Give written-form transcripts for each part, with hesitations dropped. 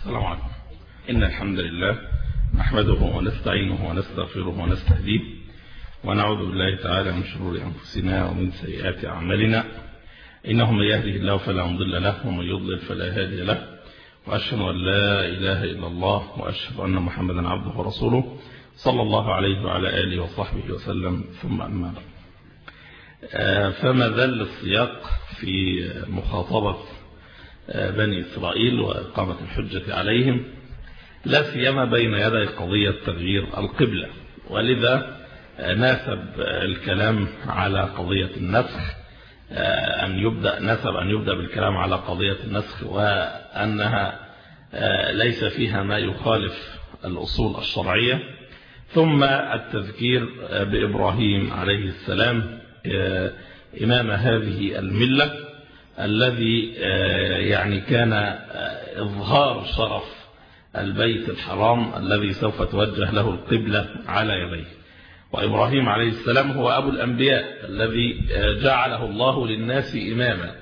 السلام عليكم. إن الحمد لله نحمده ونستعينه ونستغفره ونستهديه ونعوذ بالله تعالى من شرور أنفسنا ومن سيئات أعمالنا، إنه من يهده الله فلا مضل له ومن يضلل فلا هادي له، وأشهد أن لا إله إلا الله وأشهد أن محمدا عبده ورسوله صلى الله عليه وعلى آله وصحبه وسلم. ثم أما بعد، فما زال السياق في مخاطبة بني إسرائيل وإقامة الحجة عليهم، لا سيما بين يدي قضية تغيير القبلة، ولذا ناسب الكلام على قضية النسخ أن يبدأ بالكلام على قضية النسخ، وأنها ليس فيها ما يخالف الأصول الشرعية، ثم التذكير بإبراهيم عليه السلام إمام هذه الملة، الذي يعني كان إظهار شرف البيت الحرام الذي سوف توجه له القبلة على يديه. وإبراهيم عليه السلام هو أبو الأنبياء الذي جعله الله للناس إماما،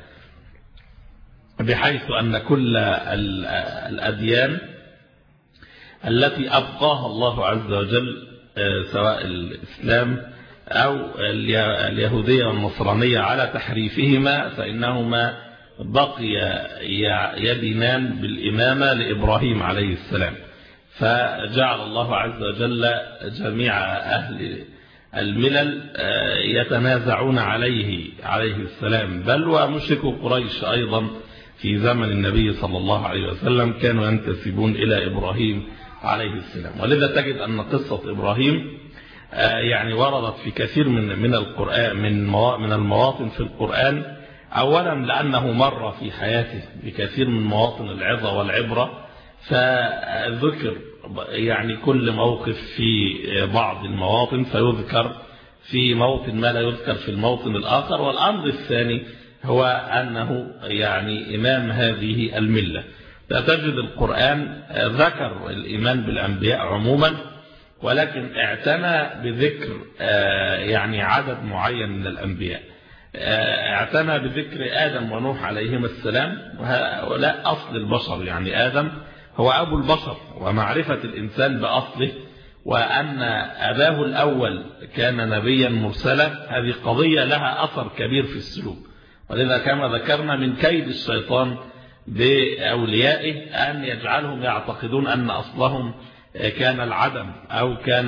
بحيث أن كل الأديان التي أبقاها الله عز وجل، سواء الإسلام أو اليهودية والنصرانية على تحريفهما، فإنهما بقي يدينان بالإمامة لإبراهيم عليه السلام. فجعل الله عز وجل جميع أهل الملل يتنازعون عليه السلام، بل ومشركو قريش أيضا في زمن النبي صلى الله عليه وسلم كانوا ينتسبون إلى إبراهيم عليه السلام. ولذا تجد أن قصة إبراهيم يعني وردت في كثير من القرآن، من المواطن في القرآن، أولا لأنه مر في حياته بكثير من مواطن العظة والعبرة، فذكر يعني كل موقف في بعض المواطن فيذكر في موطن ما لا يذكر في الموطن الآخر. والأمر الثاني هو أنه يعني إمام هذه الملة. فتجد القرآن ذكر الإيمان بالأنبياء عموما، ولكن اعتنى بذكر يعني عدد معين من الأنبياء. اعتنى بذكر آدم ونوح عليهما السلام، وهؤلاء أصل البشر، يعني آدم هو أبو البشر، ومعرفة الإنسان بأصله، وأن أباه الأول كان نبيا مرسلا، هذه قضية لها أثر كبير في السلوك. ولذا كما ذكرنا من كيد الشيطان بأوليائه أن يجعلهم يعتقدون أن أصلهم كان العدم، أو كان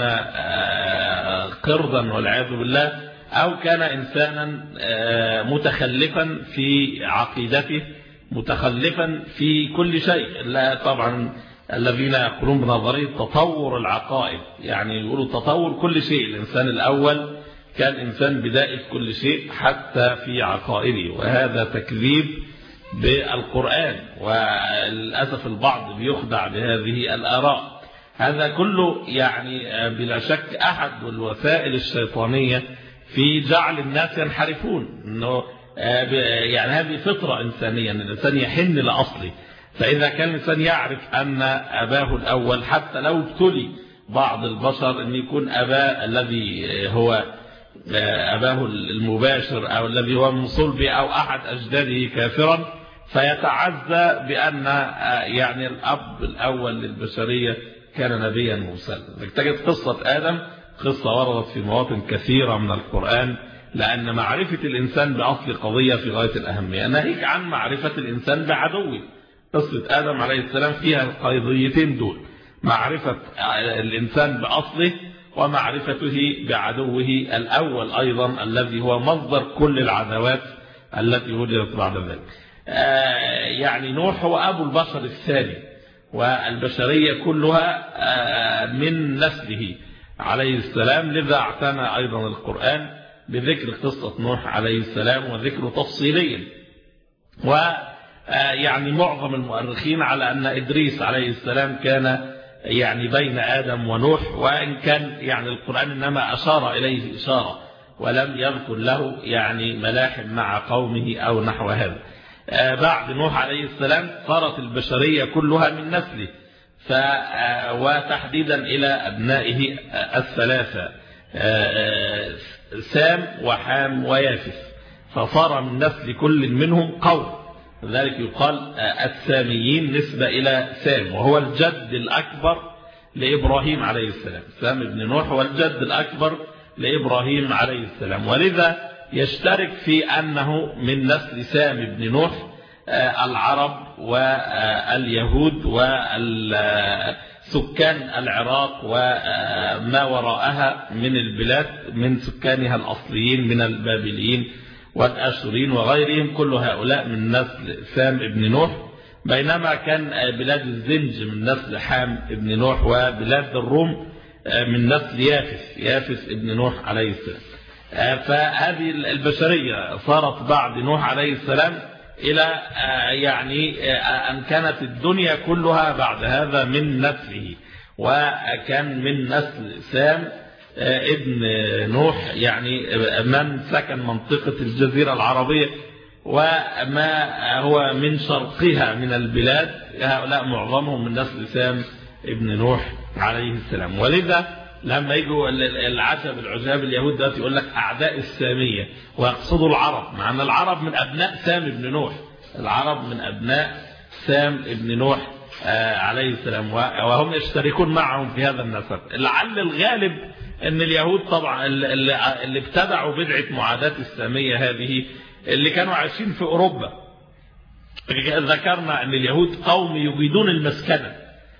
قردا والعياذ بالله، أو كان إنسانا متخلفا في عقيدته، متخلفا في كل شيء. لا طبعا الذين يقولون بنظرية تطور العقائد، يعني يقولوا تطور كل شيء، الإنسان الأول كان إنسان بدائي في كل شيء حتى في عقائده، وهذا تكذيب بالقرآن، وللأسف البعض بيخدع بهذه الآراء. هذا كله يعني بلا شك أحد الوسائل الشيطانية في جعل الناس ينحرفون، إنه يعني هذه فطرة إنسانية، أن الإنسان يحن لأصله. فإذا كان الإنسان يعرف أن أباه الأول، حتى لو ابتلي بعض البشر أن يكون أباه الذي هو أباه المباشر أو الذي هو من صلبه أو أحد أجداده كافرا، فيتعزى بأن يعني الأب الأول للبشرية كان نبيا مرسلا. تجد قصة آدم قصة وردت في مواطن كثيرة من القرآن، لأن معرفة الإنسان بأصل قضية في غاية الأهمية، ناهيك عن معرفة الإنسان بعدوه. قصة آدم عليه السلام فيها القضيتين دول، معرفة الإنسان بأصله ومعرفته بعدوه الأول أيضا، الذي هو مصدر كل العداوات التي وجدت بعد ذلك. يعني نوح هو أبو البشر الثاني، والبشرية كلها من نسله عليه السلام. لذا اعتنى أيضا القرآن بذكر قصة نوح عليه السلام وذكره تفصيليا. ويعني معظم المؤرخين على أن إدريس عليه السلام كان يعني بين آدم ونوح، وإن كان يعني القرآن إنما أشار إليه إشارة ولم يذكر له يعني ملاحم مع قومه أو نحو هذا. بعد نوح عليه السلام صارت البشرية كلها من نسله، وتحديدا إلى أبنائه الثلاثة سام وحام ويافث، فصار من نسل كل منهم قوم. لذلك يقال الساميين نسبة إلى سام، وهو الجد الأكبر لإبراهيم عليه السلام. سام بن نوح هو الجد الأكبر لإبراهيم عليه السلام، ولذا يشترك في أنه من نسل سام بن نوح العرب واليهود وسكان العراق وما وراءها من البلاد من سكانها الأصليين من البابليين والآشوريين وغيرهم، كل هؤلاء من نسل سام بن نوح، بينما كان بلاد الزنج من نسل حام بن نوح، وبلاد الروم من نسل يافس ابن نوح عليه السلام. فهذه البشرية صارت بعد نوح عليه السلام إلى يعني أن كانت الدنيا كلها بعد هذا من نسله، وكان من نسل سام ابن نوح يعني من سكن منطقة الجزيرة العربية وما هو من شرقها من البلاد، هؤلاء معظمهم من نسل سام ابن نوح عليه السلام. ولذا لما يجوا العجب العجاب اليهود ده يقول لك أعداء السامية، ويقصدوا العرب، مع أن العرب من أبناء سام ابن نوح، العرب من أبناء سام ابن نوح عليه السلام، وهم يشتركون معهم في هذا النسب. لعل الغالب أن اليهود طبعا اللي ابتدعوا بدعة معاداة السامية هذه اللي كانوا عايشين في أوروبا. ذكرنا أن اليهود قوم يجيدون المسكنة،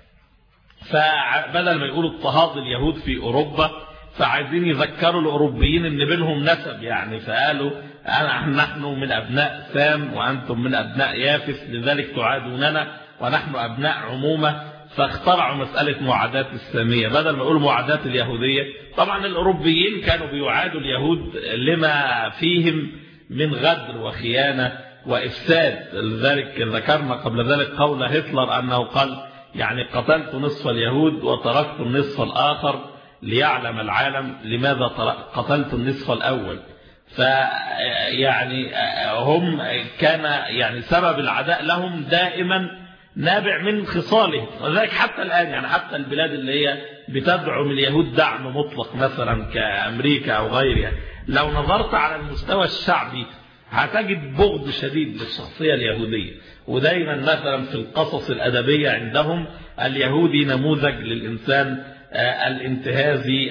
فبدل ما يقولوا اضطهاد اليهود في أوروبا فعايزين يذكروا الأوروبيين أن بينهم نسب يعني، فقالوا نحن من أبناء سام وأنتم من أبناء يافس، لذلك تعادوننا ونحن أبناء عمومة، فاخترعوا مسألة معاداة السامية بدل ما يقولوا معاداة اليهودية. طبعا الأوروبيين كانوا بيعادوا اليهود لما فيهم من غدر وخيانة وإفساد، لذلك ذكرنا قبل ذلك قول هتلر أنه قال يعني قتلت نصف اليهود وتركت النصف الآخر ليعلم العالم لماذا قتلت النصف الأول. فيعني هم كان يعني سبب العداء لهم دائما نابع من خصالهم، وذلك حتى الآن يعني حتى البلاد اللي هي بتدعم اليهود دعم مطلق مثلا كأمريكا أو غيرها، لو نظرت على المستوى الشعبي هتجد بغض شديد للشخصية اليهودية. ودايما مثلا في القصص الأدبية عندهم اليهودي نموذج للإنسان الانتهازي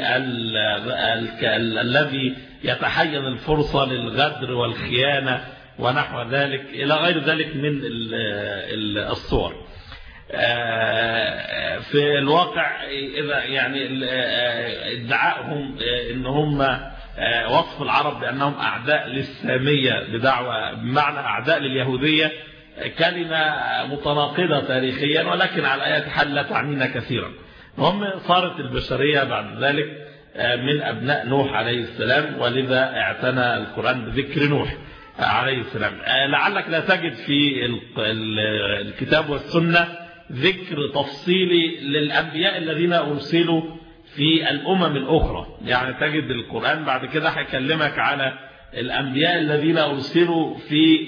الذي يتحين الفرصة للغدر والخيانة ونحو ذلك إلى غير ذلك من الصور. في الواقع إذا يعني ادعائهم إن هم وصف العرب بأنهم أعداء للسامية بدعوة بمعنى أعداء لليهودية كلمة متناقضة تاريخيا، ولكن على أي حال لا تعنينا كثيرا. هم صارت البشرية بعد ذلك من أبناء نوح عليه السلام، ولذا اعتنى القرآن بذكر نوح عليه السلام. لعلك لا تجد في الكتاب والسنة ذكر تفصيلي للأنبياء الذين أرسلوا في الأمم الأخرى، يعني تجد القرآن بعد كده هيكلمك على الأنبياء الذين أرسلوا في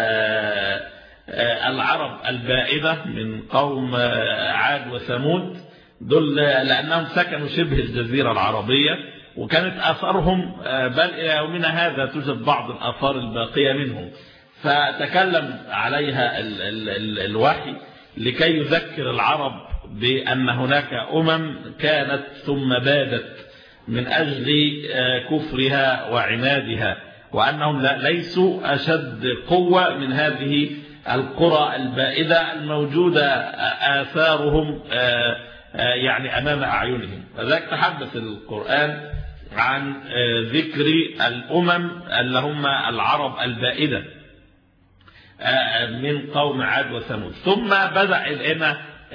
العرب البائدة من قوم عاد وثمود، دول لأنهم سكنوا شبه الجزيرة العربية، وكانت آثارهم بل إلى يومنا هذا توجد بعض الآثار الباقية منهم، فتكلم عليها الوحي لكي يذكر العرب بأن هناك كانت ثم بادت من أجل كفرها وعنادها، وأنهم ليسوا أشد قوة من هذه القرى البائدة الموجودة آثارهم يعني أمام أعينهم. فذلك تحدث القرآن عن ذكر الأمم اللي هم العرب البائدة من قوم عاد وثمود. ثم بدأ الآن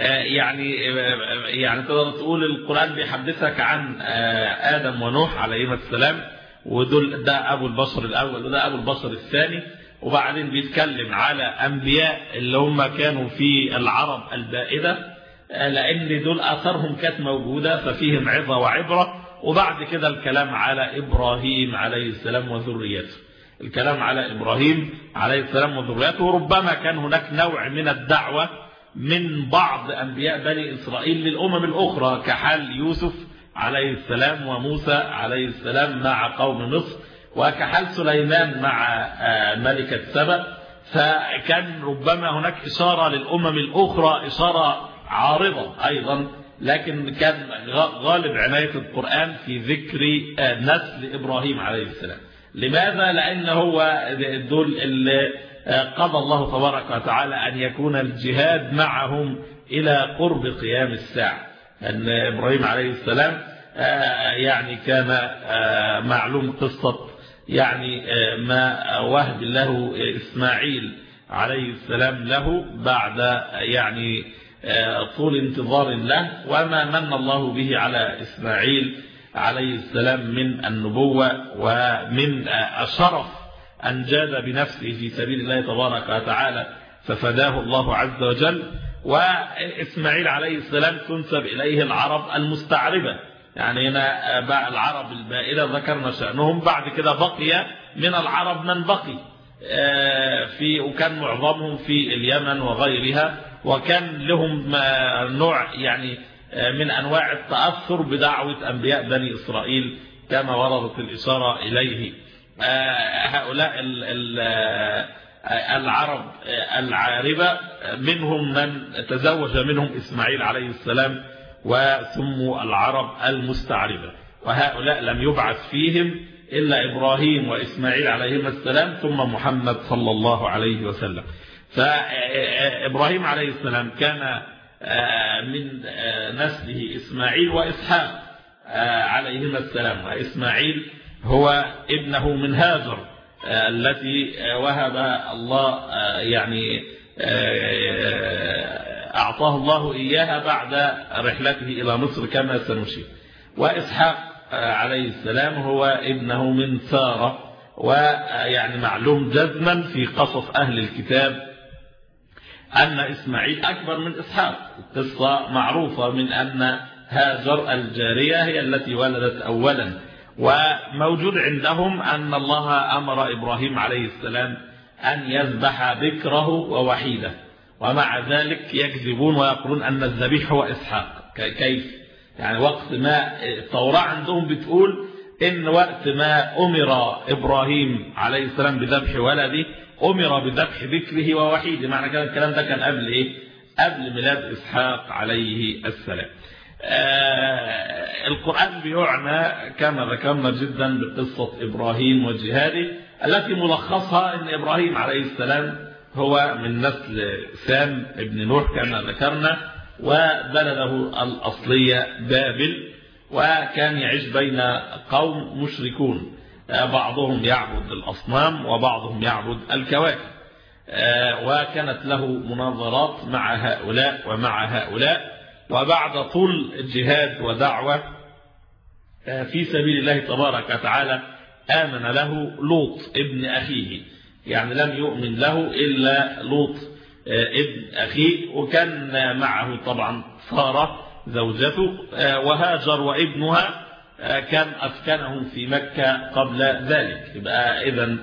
يعني تقدر تقول القرآن بيحدثك عن آدم ونوح عليهما السلام، ودول ده أبو البشر الأول وده أبو البشر الثاني، وبعدين بيتكلم على أنبياء اللي هم كانوا في العرب البائدة، لأن دول آثارهم كانت موجودة ففيهم عظة وعبرة. وبعد كده الكلام على إبراهيم عليه السلام وذريته، الكلام على إبراهيم عليه السلام وذريته. وربما كان هناك نوع من الدعوة من بعض أنبياء بني إسرائيل للأمم الأخرى، كحال يوسف عليه السلام وموسى عليه السلام مع قوم مصر، وكحال سليمان مع ملكة سبأ. فكان ربما هناك إشارة للأمم الأخرى، إشارة عارضة أيضا، لكن كان غالب عناية القرآن في ذكر نسل إبراهيم عليه السلام. لماذا؟ لأن هو دول اللي قضى الله تبارك وتعالى أن يكون الجهاد معهم إلى قرب قيام الساعة. أن إبراهيم عليه السلام يعني كان معلوم قصة يعني ما وهب له إسماعيل عليه السلام له بعد يعني طول انتظار له، وما من الله به على إسماعيل عليه السلام من النبوة ومن الشرف أن جاد بنفسه في سبيل الله تبارك وتعالى ففداه الله عز وجل. وإسماعيل عليه السلام تنسب إليه العرب المستعربة، يعني هنا العرب البائدة ذكرنا شأنهم، بعد كده بقي من العرب من بقي وكان معظمهم في اليمن وغيرها، وكان لهم نوع يعني من أنواع التأثر بدعوة أنبياء بني إسرائيل كما وردت الإشارة إليه. هؤلاء العرب العاربة منهم من تزوج منهم إسماعيل عليه السلام وسموا العرب المستعربة، وهؤلاء لم يبعث فيهم إلا إبراهيم وإسماعيل عليهما السلام ثم محمد صلى الله عليه وسلم. فإبراهيم عليه السلام كان من نسله إسماعيل وإسحاق عليهما السلام، وإسماعيل هو ابنه من هاجر التي وهب الله يعني أعطاه الله إياها بعد رحلته إلى مصر كما سنشير. وإسحاق عليه السلام هو ابنه من سارة، ويعني معلوم جزما في قصص أهل الكتاب أن إسماعيل أكبر من إسحاق. القصة معروفة من أن هاجر الجارية هي التي ولدت أولا، وموجود عندهم أن الله أمر إبراهيم عليه السلام أن يذبح بكره ووحيده، ومع ذلك يكذبون ويقولون أن الذبيح هو إسحاق. كيف؟ يعني وقت ما التوراة عندهم بتقول إن وقت ما أمر إبراهيم عليه السلام بذبح ولده أمر بذبح بكره ووحيده، معنى كده الكلام ده كان قبل إيه؟ قبل ميلاد إسحاق عليه السلام. القرآن بيعنى كما ذكرنا جدا بقصة إبراهيم وجهاده التي ملخصها أن إبراهيم عليه السلام هو من نسل سام ابن نوح كما ذكرنا، وبلده الأصلية بابل، وكان يعيش بين قوم مشركون، بعضهم يعبد الأصنام وبعضهم يعبد الكواكب، وكانت له مناظرات مع هؤلاء ومع هؤلاء. وبعد طول الجهاد ودعوة في سبيل الله تبارك وتعالى آمن له لوط ابن أخيه، يعني لم يؤمن له إلا لوط ابن أخيه، وكان معه طبعا سارة زوجته، وهاجر وابنها كان أسكنهم في مكة قبل ذلك، يبقى إذن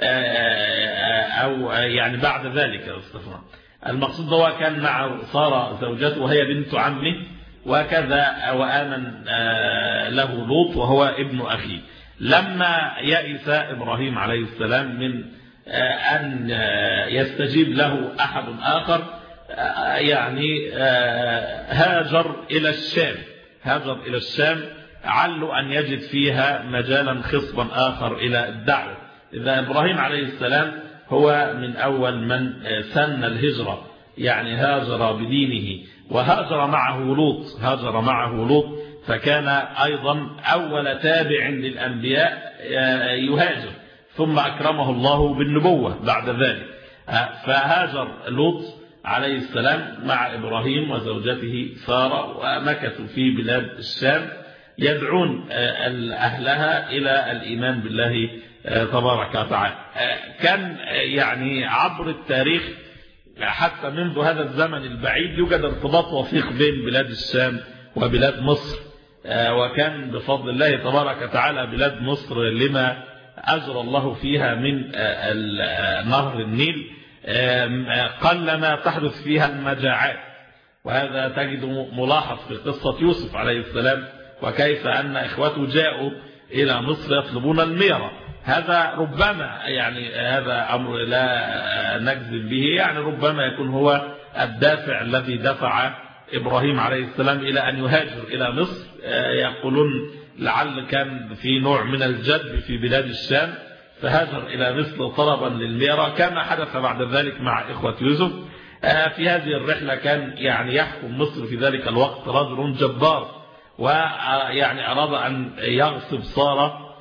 أو يعني بعد ذلك الاستفهام. المقصود هو كان مع سارة زوجته وهي بنت عمه، وكذا وآمن له لوط وهو ابن أخيه. لما يئس إبراهيم عليه السلام من أن يستجيب له أحد آخر يعني هاجر إلى الشام علّوا أن يجد فيها مجالا خصبا آخر إلى الدعوة. إذا إبراهيم عليه السلام هو من أول من سن الهجرة، يعني هاجر بدينه، وهاجر معه لوط، فكان أيضا أول تابع للأنبياء يهاجر، ثم أكرمه الله بالنبوة بعد ذلك. فهاجر لوط عليه السلام مع إبراهيم وزوجته سارة، ومكثوا في بلاد الشام يدعون أهلها إلى الإيمان بالله تبارك وتعالى. كان يعني عبر التاريخ حتى منذ هذا الزمن البعيد يوجد ارتباط وثيق بين بلاد الشام وبلاد مصر، وكان بفضل الله تبارك وتعالى بلاد مصر لما أجرى الله فيها من نهر النيل قلما تحدث فيها المجاعات، وهذا تجد ملاحظ في قصة يوسف عليه السلام، وكيف أن إخوته جاءوا إلى مصر يطلبون الميرة، هذا ربما يعني هذا أمر لا نجزم به، يعني ربما يكون هو الدافع الذي دفع إبراهيم عليه السلام إلى أن يهاجر إلى مصر. يقولون لعل كان في نوع من الجدب في بلاد الشام فهاجر إلى مصر طلبا للميرة، كما حدث بعد ذلك مع إخوة يوسف. في هذه الرحلة كان يعني يحكم مصر في ذلك الوقت رجل جبار، ويعني أراد أن يغصب سارة،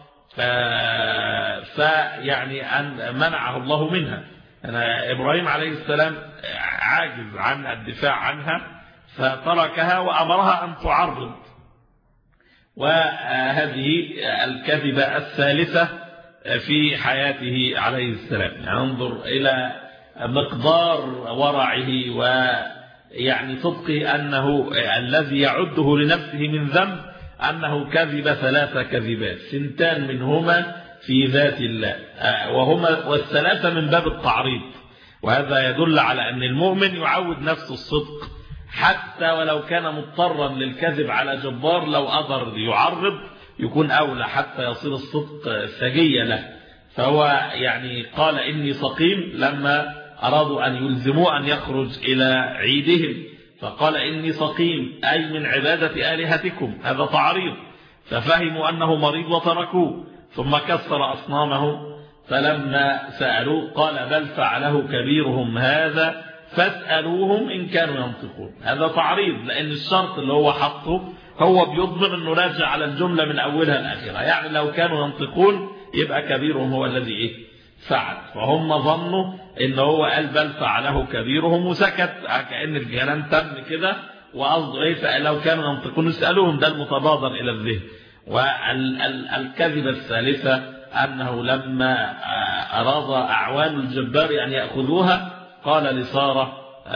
فيعني أن منعه الله منها. إبراهيم عليه السلام عاجز عن الدفاع عنها فتركها وأمرها أن تعرض. وهذه الكذبة الثالثة في حياته عليه السلام. يعني انظر إلى مقدار ورعه ويعني صدقه، أنه الذي يعده لنفسه من ذنب أنه كذب 3 كذبات، 2 منهما في ذات الله، والثلاثة من باب التعريض. وهذا يدل على أن المؤمن يعود نفسه الصدق حتى ولو كان مضطرا للكذب على جبار، لو قدر يعرض يكون أولى حتى يصير الصدق سجية له. فهو يعني قال إني سقيم لما أرادوا أن يلزموا أن يخرج إلى عيدهم، فقال إني سقيم أي من عبادة آلهتكم، هذا تعريض. ففهموا أنه مريض وتركوه، ثم كسر أصنامهم، فلما سألوه قال بل فعله كبيرهم هذا فاسألوهم إن كانوا ينطقون. هذا تعريض، لأن الشرط اللي هو حطه هو بيضمن أنه راجع على الجملة من أولها لآخرها، يعني لو كانوا ينطقون يبقى كبيرهم هو الذي فعل. فهم ظنوا إن هو قال بل فعله كبيرهم وسكت، كأن الكلام تم كده، وقصده فلو كانوا ينطقون اسألوهم، ده المتبادر إلى الذهن. والكذبة الثالثة أنه لما أراد أعوان الجبار أن يأخذوها قال لسارة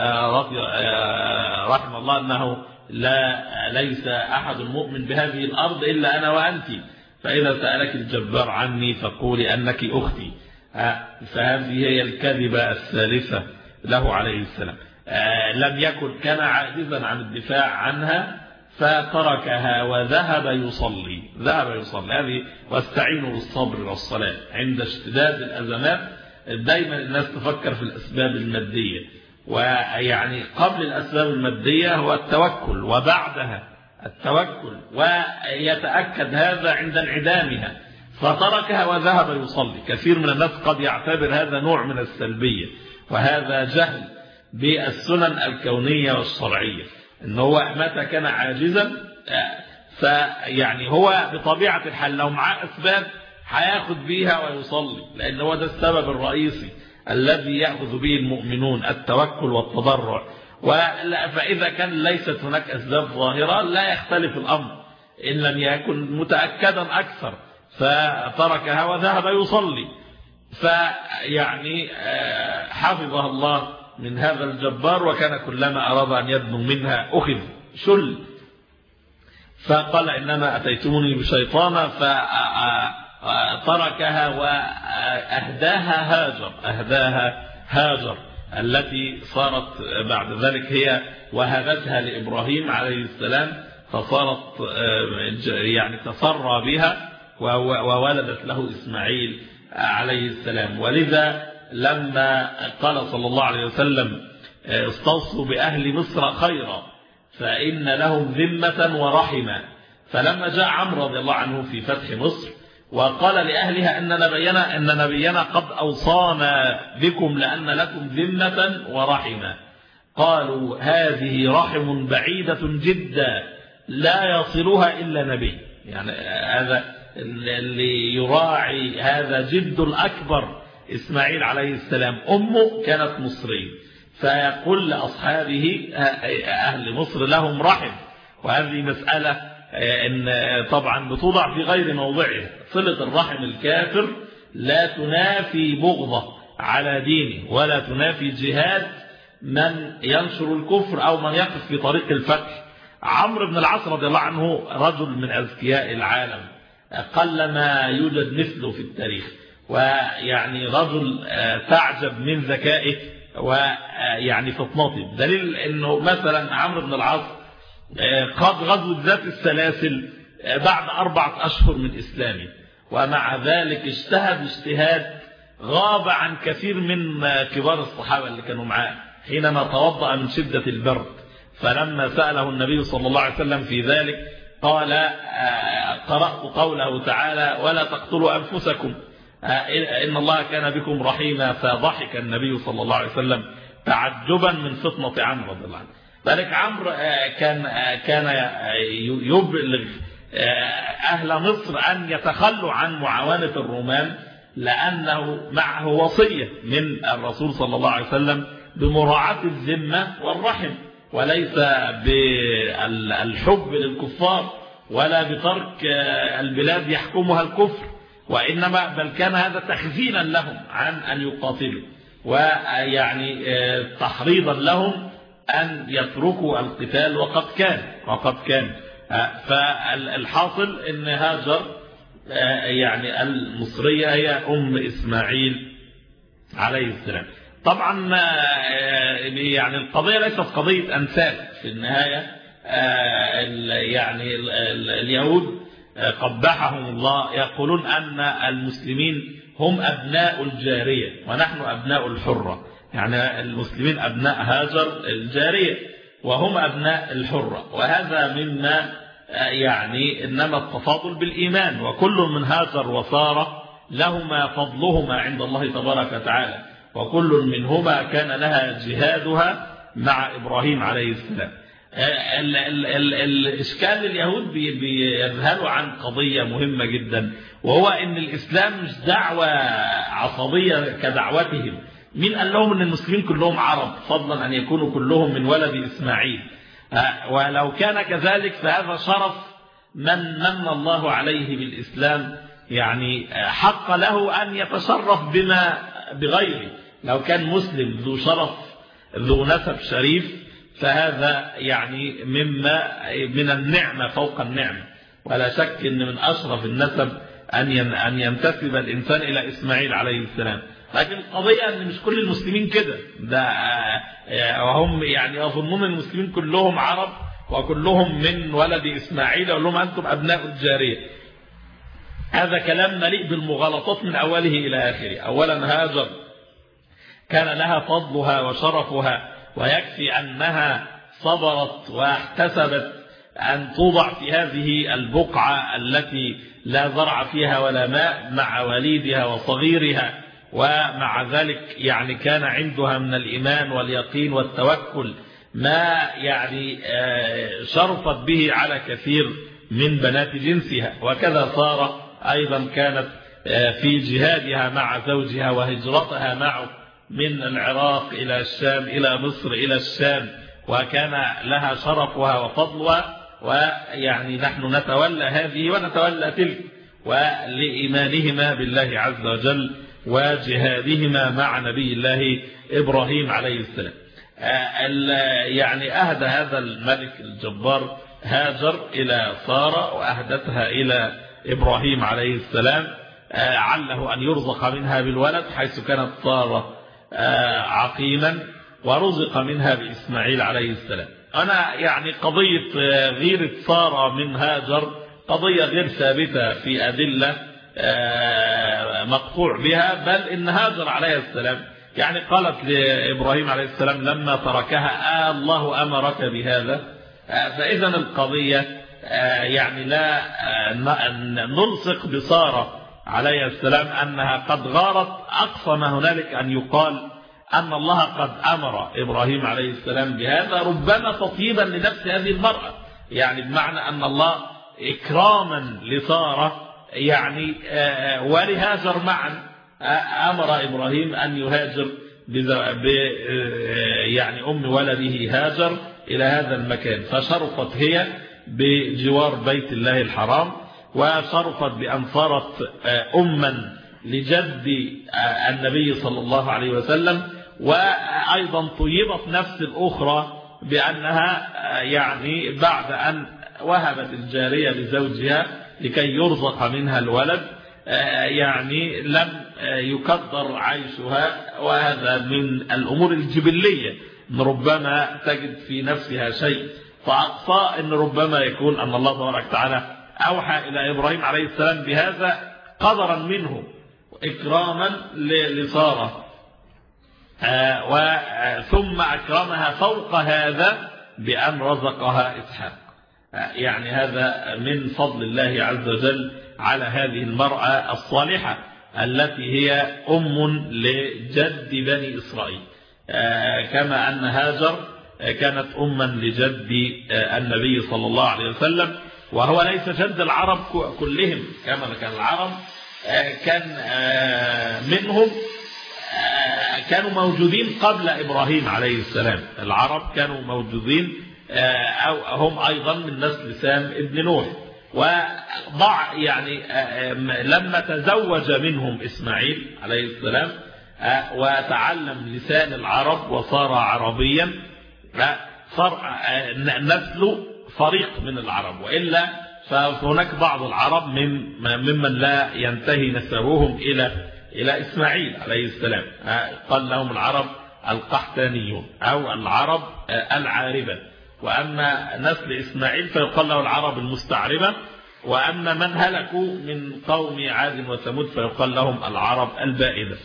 رحمه الله أنه ليس أحد مؤمن بهذه الأرض إلا أنا وأنت، فإذا سألك الجبار عني فقولي أنك أختي. فهذه هي الكذبة الثالثة له عليه السلام. لم يكن، كان عاجزا عن الدفاع عنها فتركها وذهب يصلي. هذه واستعينوا بالصبر والصلاة عند اشتداد الأزمات. دايما الناس تفكر في الأسباب المادية، ويعني قبل الأسباب المادية هو التوكل، وبعدها التوكل، ويتأكد هذا عند انعدامها، فتركها وذهب يصلي. كثير من الناس قد يعتبر هذا نوع من السلبية، وهذا جهل بالسنن الكونية والشرعية، إنه هو متى كان عاجزا فيعني هو بطبيعة الحال لو معاه أسباب هياخد بيها ويصلي، لأن هو ده السبب الرئيسي الذي يأخذ به المؤمنون، التوكل والتضرع. فإذا كان ليست هناك أسباب ظاهرة لا يختلف الأمر، إن لم يكن متأكدا أكثر، فتركها وذهب يصلي. فيعني حفظها الله من هذا الجبار، وكان كلما أراد أن يدنو منها أخذ شل. فقال إنما أتيتموني بشيطانا، فتركها وأهداها هاجر التي صارت بعد ذلك هي وهبتها لإبراهيم عليه السلام، فصارت يعني تسرى بها وولدت له إسماعيل عليه السلام. ولذا لما قال صلى الله عليه وسلم استوصوا بأهل مصر خيرا فإن لهم ذمة ورحمة، فلما جاء عمرو رضي الله عنه في فتح مصر وقال لأهلها أن نبينا قد أوصانا بكم لأن لكم ذمة ورحمة، قالوا هذه رحم بعيدة جدا لا يصلها إلا نبي. يعني هذا اللي يراعي هذا جد الأكبر إسماعيل عليه السلام، أمه كانت مصرية، فيقول لأصحابه أهل مصر لهم رحم. وهذه مسألة إن طبعا بتوضع في غير موضعها. صلة الرحم الكافر لا تنافي بغضة على دينه، ولا تنافي جهاد من ينشر الكفر أو من يقف في طريق الفتح. عمرو بن العاص رضي الله عنه رجل من أذكياء العالم، قلما يوجد مثله في التاريخ، ويعني رجل تعجب من ذكائه ويعني فطنته. دليل أنه مثلا عمرو بن العاص قاد غزوة ذات السلاسل بعد 4 أشهر من إسلامه، ومع ذلك اجتهد اجتهاد غاب عن كثير من كبار الصحابة اللي كانوا معاه حينما توضأ من شدة البرد. فلما سأله النبي صلى الله عليه وسلم في ذلك قال قرأت قوله تعالى ولا تقتلوا أنفسكم إن الله كان بكم رحيما. فضحك النبي صلى الله عليه وسلم تعجبا من فطنة عمرو رضي الله عنه. ذلك عمرو كان يبلغ أهل مصر أن يتخلوا عن معاونة الرومان، لأنه معه وصية من الرسول صلى الله عليه وسلم بمراعاة الذمة والرحم، وليس بالحب للكفار ولا بترك البلاد يحكمها الكفر، وإنما بل كان هذا تخزينا لهم عن أن يقاتلوا، ويعني تحريضا لهم أن يتركوا القتال وقد كان. فالحاصل أن هاجر يعني المصرية هي أم إسماعيل عليه السلام. طبعا يعني القضية ليست قضية أنساب في النهاية. يعني اليهود قبحهم الله يقولون أن المسلمين هم أبناء الجارية ونحن أبناء الحرة، يعني المسلمين أبناء هاجر الجارية وهم أبناء الحرة، وهذا مما يعني إنما التفاضل بالإيمان، وكل من هاجر وسارة لهما فضلهما عند الله تبارك وتعالى، وكل منهما كان لها جهادها مع إبراهيم عليه السلام. الإشكال اليهود بيذهلوا عن قضية مهمة جدا، وهو أن الإسلام مش دعوة عصبية كدعوتهم. مين قال لهم أن المسلمين كلهم عرب فضلا أن يكونوا كلهم من ولد إسماعيل؟ ولو كان كذلك فهذا شرف من الله عليه بالإسلام، يعني حق له أن يتشرف بما بغيره. لو كان مسلم ذو شرف ذو نسب شريف فهذا يعني من النعمة فوق النعمة، ولا شك أن من أشرف النسب أن ينتسب الإنسان إلى إسماعيل عليه السلام. لكن القضية أن مش كل المسلمين كده، وهم يعني يظنون المسلمين كلهم عرب وكلهم من ولد إسماعيل، يقول لهم أنتم أبناء الجارية. هذا كلام مليء بالمغالطات من أوله إلى آخره. أولا هاجر كان لها فضلها وشرفها، ويكفي أنها صبرت واحتسبت أن توضع في هذه البقعة التي لا زرع فيها ولا ماء مع وليدها وصغيرها، ومع ذلك يعني كان عندها من الإيمان واليقين والتوكل ما يعني شرفت به على كثير من بنات جنسها. وكذا سارة أيضا كانت في جهادها مع زوجها وهجرتها معه من العراق إلى الشام إلى مصر إلى الشام، وكان لها شرفها وفضلها، ويعني نحن نتولى هذه ونتولى تلك، ولإيمانهما بالله عز وجل وجهادهما مع نبي الله إبراهيم عليه السلام. يعني أهدى هذا الملك الجبار هاجر إلى سارة وأهدتها إلى إبراهيم عليه السلام، عله أن يرزق منها بالولد، حيث كانت سارة عقيما ورزق منها بإسماعيل عليه السلام. أنا يعني قضية غيرة سارة من هاجر قضية غير ثابتة في أدلة مقطوع بها، بل إن هاجر عليه السلام يعني قالت لإبراهيم عليه السلام لما تركها الله أمرك بهذا. فإذا القضية يعني لا نلصق بسارة عليه السلام أنها قد غارت. أقصى ما هنالك أن يقال أن الله قد أمر إبراهيم عليه السلام بهذا، ربما تطيبا لنفس هذه المرأة، يعني بمعنى أن الله إكراما لسارة يعني ولهاجر معا أمر إبراهيم أن يهاجر يعني أم ولده هاجر إلى هذا المكان، فشرفت هي بجوار بيت الله الحرام، وشرفت بأن صارت أما لجد النبي صلى الله عليه وسلم، وأيضا طيبت نفس الأخرى بأنها يعني بعد أن وهبت الجارية لزوجها لكي يرزق منها الولد يعني لم يقدر عيشها. وهذا من الأمور الجبلية، ربما تجد في نفسها شيء، فأقصى أن ربما يكون أن الله تبارك وتعالى أوحى إلى إبراهيم عليه السلام بهذا قدرا منه إكراما لسارة، ثم أكرمها فوق هذا بأن رزقها إسحاق. يعني هذا من فضل الله عز وجل على هذه المرأة الصالحة التي هي أم لجد بني إسرائيل، كما أن هاجر كانت أما لجد النبي صلى الله عليه وسلم، وهو ليس جد العرب كلهم، كما كان العرب كان منهم كانوا موجودين قبل إبراهيم عليه السلام. العرب كانوا موجودين أو هم أيضا من نسل سام ابن نوح، وضع يعني لما تزوج منهم إسماعيل عليه السلام وتعلم لسان العرب وصار عربيا، صار نسله فريق من العرب، وإلا فهناك بعض العرب ممن لا ينتهي نسبهم إلى إسماعيل عليه السلام. قال لهم العرب القحتانيون أو العرب العاربة، وأما نسل إسماعيل فيقال له العرب المستعربة، وأما من هلكوا من قوم عاد وثمود فيقال لهم العرب البائدة.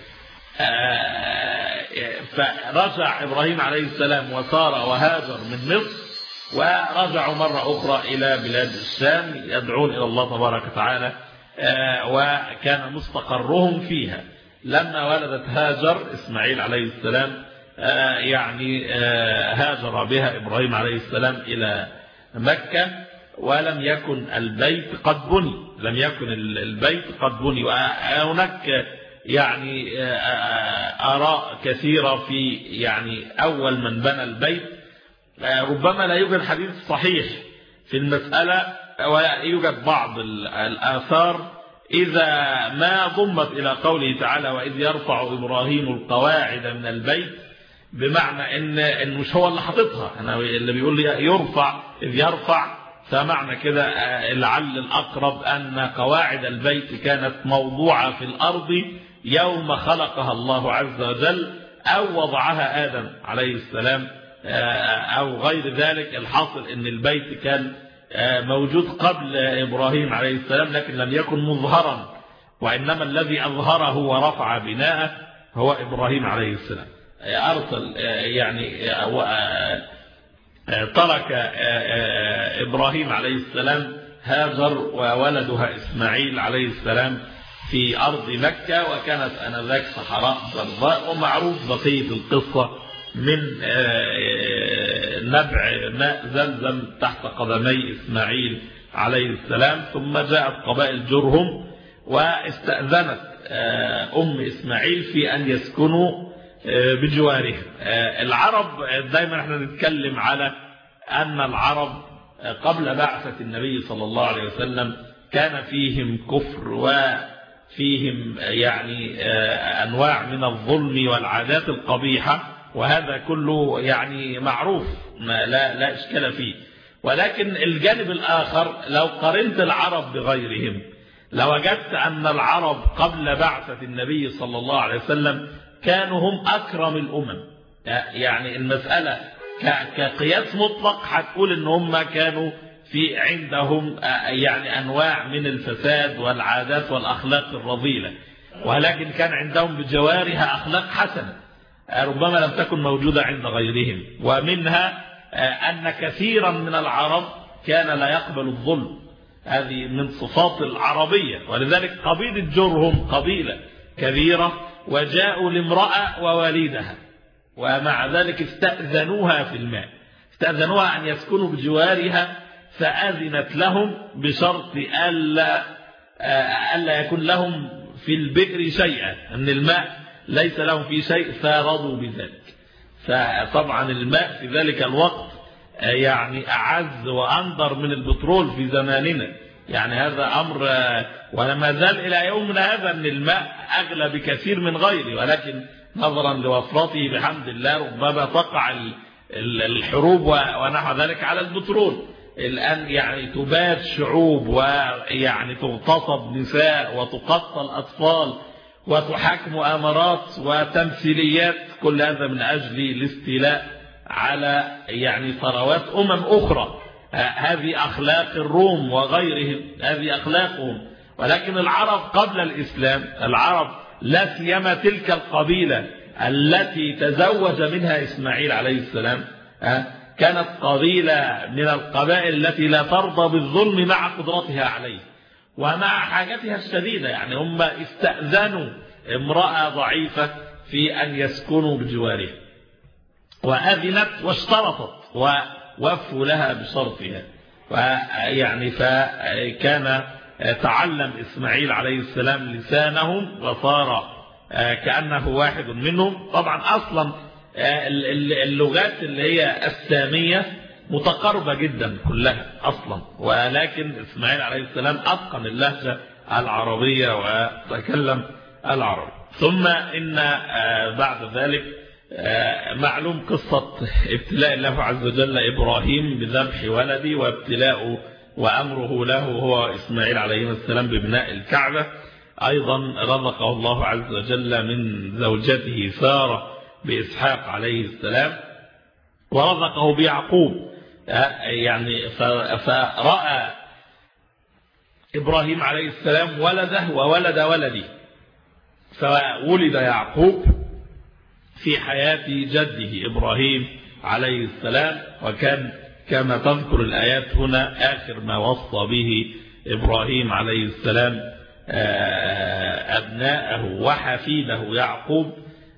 فرجع إبراهيم عليه السلام وسار وهاجر من مصر، ورجعوا مرة أخرى إلى بلاد الشام يدعون إلى الله تبارك وتعالى، وكان مستقرهم فيها. لما ولدت هاجر إسماعيل عليه السلام يعني هاجر بها إبراهيم عليه السلام إلى مكة، ولم يكن البيت قد بني، لم يكن البيت قد بني. وهناك يعني آراء كثيرة في يعني أول من بنى البيت، ربما لا يوجد حديث صحيح في المسألة، ويوجد بعض الآثار إذا ما ضمت إلى قوله تعالى وإذ يرفع إبراهيم القواعد من البيت، بمعنى إن مش هو اللي حاططها، أنا اللي بيقول لي يرفع إذ يرفع، فمعنى كده لعل الأقرب أن قواعد البيت كانت موضوعة في الأرض يوم خلقها الله عز وجل، أو وضعها آدم عليه السلام أو غير ذلك. الحاصل أن البيت كان موجود قبل إبراهيم عليه السلام، لكن لم يكن مظهرا، وإنما الذي أظهره ورفع بناءه هو إبراهيم عليه السلام. أرسل يعني ترك إبراهيم عليه السلام هاجر وولدها إسماعيل عليه السلام في أرض مكة، وكانت آنذاك صحراء ضرباء، ومعروف بقية القصة من نبع ماء زمزم تحت قدمي إسماعيل عليه السلام. ثم جاءت قبائل جرهم واستأذنت أم إسماعيل في أن يسكنوا بجوارها. العرب دايما احنا نتكلم على أن العرب قبل بعثة النبي صلى الله عليه وسلم كان فيهم كفر وفيهم يعني أنواع من الظلم والعادات القبيحة، وهذا كله يعني معروف لا إشكال فيه. ولكن الجانب الآخر لو قارنت العرب بغيرهم لوجدت أن العرب قبل بعثة النبي صلى الله عليه وسلم كانوا هم أكرم الأمم. يعني المسألة كقياس مطلق هتقول إن هم كانوا في عندهم يعني أنواع من الفساد والعادات والأخلاق الرذيلة، ولكن كان عندهم بجوارها أخلاق حسنة ربما لم تكن موجودة عند غيرهم. ومنها أن كثيرا من العرب كان لا يقبل الظلم، هذه من صفات العربية. ولذلك قبيلة جرهم قبيلة كبيرة، وجاءوا لامرأة ووالدها، ومع ذلك استأذنوها في الماء، استأذنوها أن يسكنوا بجوارها، فأذنت لهم بشرط ألا يكون لهم في البئر شيئا، أن الماء ليس لهم فيه شيء، فرضوا بذلك. فطبعا الماء في ذلك الوقت يعني أعز وأندر من البترول في زماننا، يعني هذا أمر ولما زال إلى يومنا هذا أن الماء أغلى بكثير من غيره، ولكن نظرا لوفرته بحمد الله ربما تقع الحروب ونحو ذلك على البترول. الآن يعني تبات شعوب، ويعني تغتصب نساء، وتقتل أطفال، وتحاك مؤامرات وتمثيليات، كل هذا من أجل الاستيلاء على يعني ثروات أمم أخرى. هذه أخلاق الروم وغيرهم، هذه أخلاقهم. ولكن العرب قبل الإسلام، العرب لا سيما تلك القبيلة التي تزوج منها إسماعيل عليه السلام كانت قبيلة من القبائل التي لا ترضى بالظلم مع قدرتها عليه ومع حاجتها الشديدة. يعني هم استأذنوا امرأة ضعيفة في أن يسكنوا بجوارها، وأذنت واشترطت ووفوا لها بشرطها. يعني فكان تعلم إسماعيل عليه السلام لسانهم وصار كأنه واحد منهم. طبعا أصلا اللغات اللي هي السامية متقاربة جدا كلها أصلا، ولكن إسماعيل عليه السلام أتقن اللهجة العربية وتكلم العربي. ثم إن بعد ذلك معلوم قصة ابتلاء الله عز وجل إبراهيم بذبح ولدي وابتلاءه وأمره له هو إسماعيل عليه السلام ببناء الكعبة. أيضا رزقه الله عز وجل من زوجته سارة بإسحاق عليه السلام، ورزقه بيعقوب. يعني فرأى إبراهيم عليه السلام ولده وولد ولدي، فولد يعقوب في حياة جده إبراهيم عليه السلام، وكان كما تذكر الآيات هنا آخر ما وصى به إبراهيم عليه السلام أبناءه وحفيده يعقوب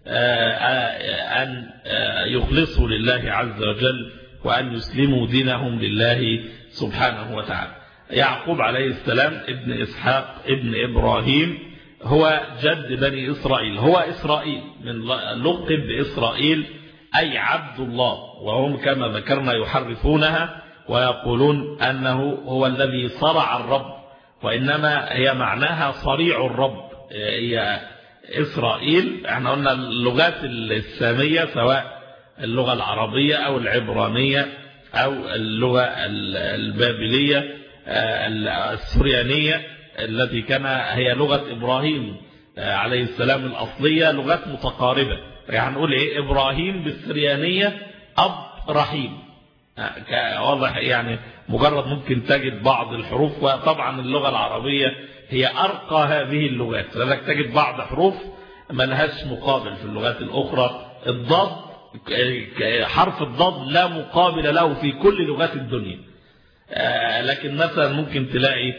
أن يخلصوا لله عز وجل وأن يسلموا دينهم لله سبحانه وتعالى. يعقوب عليه السلام ابن إسحاق ابن إبراهيم هو جد بني إسرائيل، هو إسرائيل من لقب إسرائيل أي عبد الله، وهم كما ذكرنا يحرفونها ويقولون أنه هو الذي صرع الرب، وإنما هي معناها صريع الرب. هي إسرائيل احنا قلنا اللغات السامية سواء اللغة العربية أو العبرانية أو اللغة البابلية السريانية التي كان هي لغة إبراهيم عليه السلام الأصلية، لغات متقاربة. يعني نقول إيه إبراهيم بالسريانية أب رحيم، واضح يعني مجرد ممكن تجد بعض الحروف، وطبعا اللغة العربية هي أرقى هذه اللغات، لذلك تجد بعض حروف ما لهاش مقابل في اللغات الأخرى. الضاد حرف الضاد لا مقابل له في كل لغات الدنيا، لكن مثلا ممكن تلاقي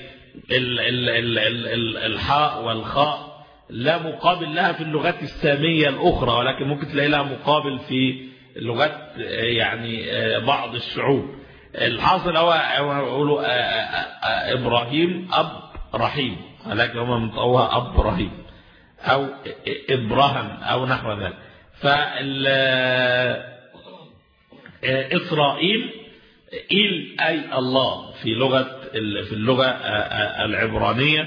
الحاء والخاء لا مقابل لها في اللغات السامية الأخرى، ولكن ممكن تلاقي لها مقابل في اللغات يعني بعض الشعوب. الحاصل هو يقولوا إبراهيم أب رحيم، ولكن هم منطقوها أب رحيم أو إبراهيم أو نحو ذلك. إسرائيل إيل أي الله في اللغة العبرانية،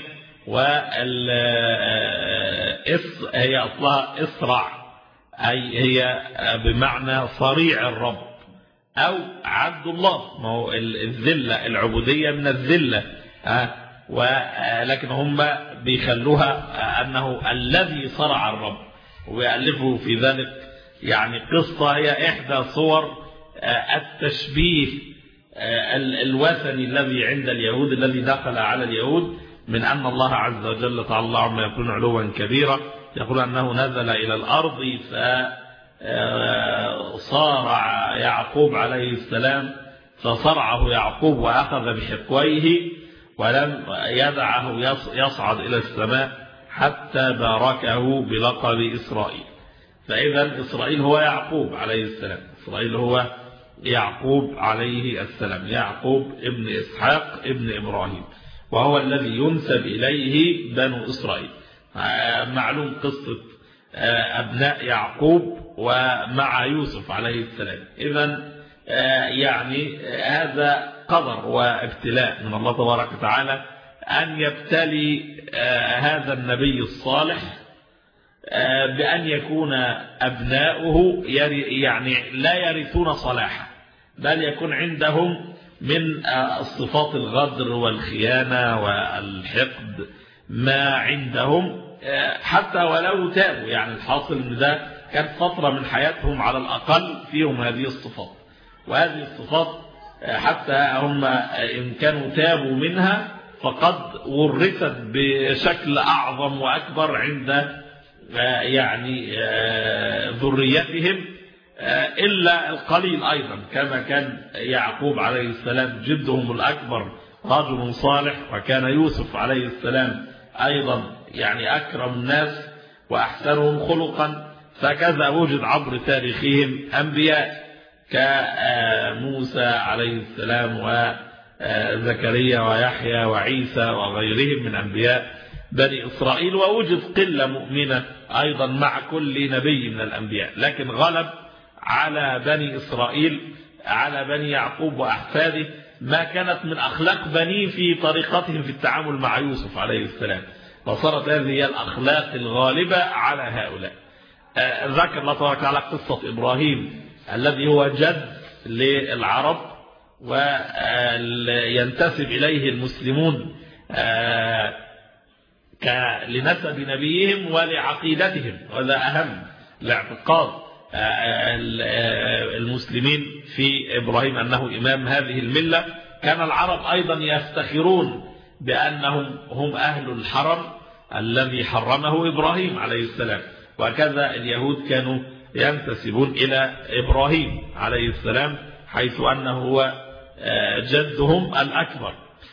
هي أصلها إسرع أي هي بمعنى صريع الرب أو عبد الله. ما هو الذلة العبودية من الذلة، ولكن هم بيخلوها أنه الذي صرع الرب، ويألفوا في ذلك يعني قصة هي إحدى صور التشبيه الوثني الذي عند اليهود الذي دخل على اليهود، من أن الله عز وجل تعالى الله عما يكون علوا كبيرا يقول أنه نزل إلى الأرض فصارع يعقوب عليه السلام، فصرعه يعقوب وأخذ بحقويه ولم يدعه يصعد إلى السماء حتى باركه بلقب إسرائيل. فإذا إسرائيل هو يعقوب عليه السلام، إسرائيل هو يعقوب عليه السلام، يعقوب ابن إسحاق ابن إبراهيم، وهو الذي ينسب إليه بنو إسرائيل. معلوم قصة أبناء يعقوب ومع يوسف عليه السلام. إذن يعني هذا قدر وابتلاء من الله تبارك وتعالى أن يبتلي هذا النبي الصالح بأن يكون أبناؤه يعني لا يرثون صلاحا، بل يكون عندهم من صفات الغدر والخيانة والحقد ما عندهم، حتى ولو تابوا. يعني الحاصل ان ده كانت فترة من حياتهم على الأقل فيهم هذه الصفات، وهذه الصفات حتى هم إن كانوا تابوا منها فقد ورثت بشكل أعظم وأكبر عند يعني ذريتهم، إلا القليل أيضا، كما كان يعقوب عليه السلام جدهم الأكبر رجل صالح، وكان يوسف عليه السلام أيضا يعني أكرم الناس وأحسنهم خلقا، فكذا وجد عبر تاريخهم أنبياء كموسى عليه السلام وزكريا ويحيى وعيسى وغيرهم من أنبياء بني إسرائيل، ووجد قلة مؤمنة أيضا مع كل نبي من الأنبياء، لكن غلب على بني إسرائيل على بني يعقوب وأحفاده ما كانت من أخلاق بنيه في طريقتهم في التعامل مع يوسف عليه السلام، وصارت هذه هي الأخلاق الغالبة على هؤلاء. ذكر الله تبارك وتعالى قصة إبراهيم الذي هو جد للعرب وينتسب إليه المسلمون لنسب نبيهم ولعقيدتهم، وهذا أهم لاعتقاد المسلمين في إبراهيم أنه إمام هذه الملة. كان العرب أيضا يفتخرون بأنهم هم أهل الحرم الذي حرمه إبراهيم عليه السلام، وكذا اليهود كانوا ينتسبون إلى إبراهيم عليه السلام حيث أنه هو جدهم الأكبر.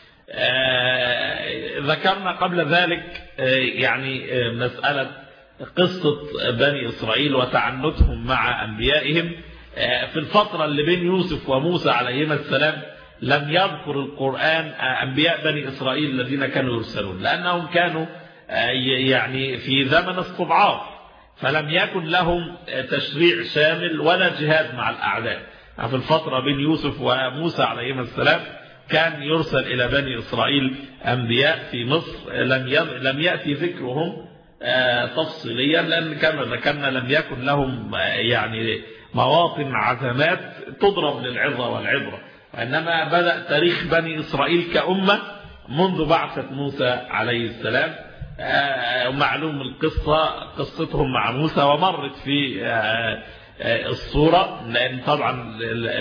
ذكرنا قبل ذلك يعني مسألة قصة بني إسرائيل وتعنتهم مع أنبيائهم. في الفترة اللي بين يوسف وموسى عليهما السلام لم يذكر القرآن أنبياء بني إسرائيل الذين كانوا يرسلون، لأنهم كانوا يعني في زمن استضعاف، فلم يكن لهم تشريع شامل ولا جهاد مع الأعداء. في الفترة بين يوسف وموسى عليهما السلام كان يرسل إلى بني إسرائيل أنبياء في مصر، لم يأتي ذكرهم تفصيليا، لأن كما ذكرنا لم يكن لهم يعني مواطن عزمات تضرب للعظة والعبرة، وإنما بدأ تاريخ بني إسرائيل كأمة منذ بعثة موسى عليه السلام. ومعلوم قصتهم مع موسى ومرت في الصورة، لأن طبعا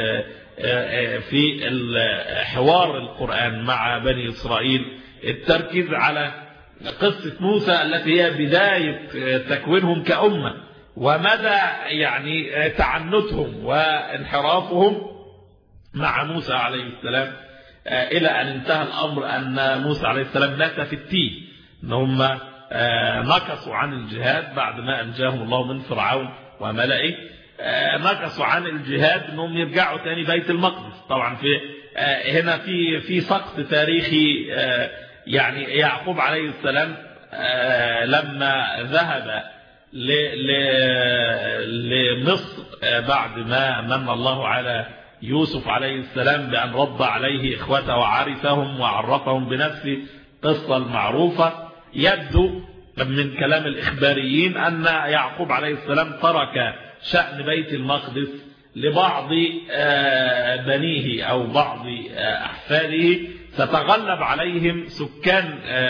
في حوار القرآن مع بني إسرائيل التركيز على قصة موسى التي هي بداية تكوينهم كأمة، ومدى يعني تعنتهم وانحرافهم مع موسى عليه السلام، إلى أن انتهى الأمر أن موسى عليه السلام نتف التيه، أنهم نكصوا عن الجهاد بعد ما أنجاهم الله من فرعون وملئه، نكصوا عن الجهاد أنهم يرجعوا تاني بيت المقدس. طبعا هنا في سقط تاريخي، يعني يعقوب عليه السلام لما ذهب لمصر بعد ما من الله على يوسف عليه السلام بأن رد عليه إخوته وعرفهم وعرفهم بنفسه، قصة المعروفة. يبدو من كلام الإخباريين أن يعقوب عليه السلام ترك شأن بيت المقدس لبعض بنيه أو بعض أحفاده ستغلب عليهم سكان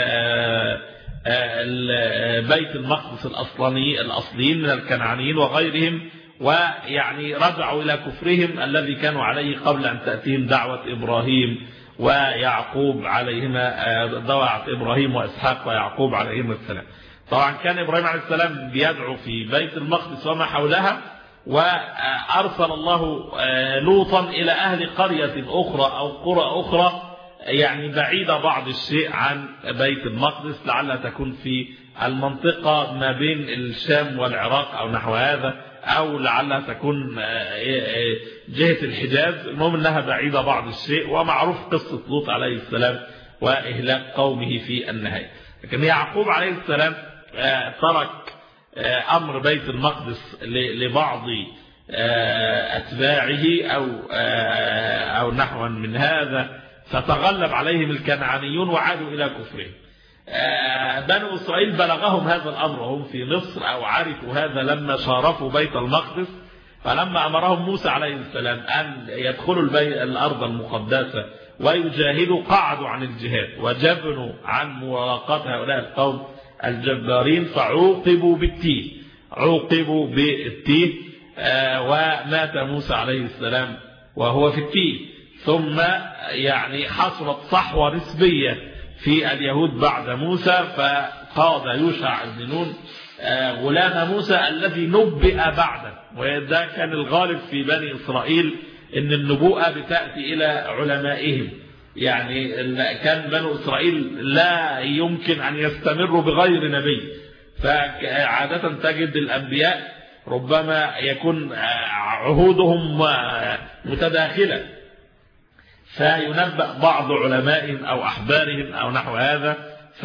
بيت المقدس الأصليين من الكنعانيين وغيرهم، ويعني رجعوا إلى كفرهم الذي كانوا عليه قبل أن تأتيهم دعوة إبراهيم ويعقوب عليهما، دعوة إبراهيم وإسحاق ويعقوب عليهما السلام. طبعا كان إبراهيم عليه السلام بيدعو في بيت المقدس وما حولها، وأرسل الله لوطا إلى أهل قرية أخرى أو قرى أخرى يعني بعيدة بعض الشيء عن بيت المقدس، لعلها تكون في المنطقة ما بين الشام والعراق أو نحو هذا، أو لعلها تكون جهة الحجاز. المهم أنها بعيدة بعض الشيء، ومعروف قصة لوط عليه السلام وإهلاك قومه في النهاية. لكن يعقوب عليه السلام ترك أمر بيت المقدس لبعض أتباعه أو نحو من هذا، فتغلب عليهم الكنعانيون وعادوا إلى كفرهم. بنو إسرائيل بلغهم هذا الأمر وهم في مصر، أو عرفوا هذا لما شارفوا بيت المقدس، فلما أمرهم موسى عليه السلام أن يدخلوا الأرض المقدسة ويجاهدوا قعدوا عن الجهاد وجبنوا عن مواقعة هؤلاء القوم الجبارين، فعوقبوا بالتيه، عوقبوا بالتيه، ومات موسى عليه السلام وهو في التيه. ثم يعني حصلت صحوة نسبية في اليهود بعد موسى. فقاد يوشع بن نون غلام موسى الذي نبئ بعده، وده كان الغالب في بني إسرائيل إن النبوءة بتأتي إلى علمائهم. يعني كان بني إسرائيل لا يمكن أن يستمروا بغير نبي، فعادة تجد الأنبياء ربما يكون عهودهم متداخلة، فينبأ بعض علمائهم أو أحبارهم أو نحو هذا.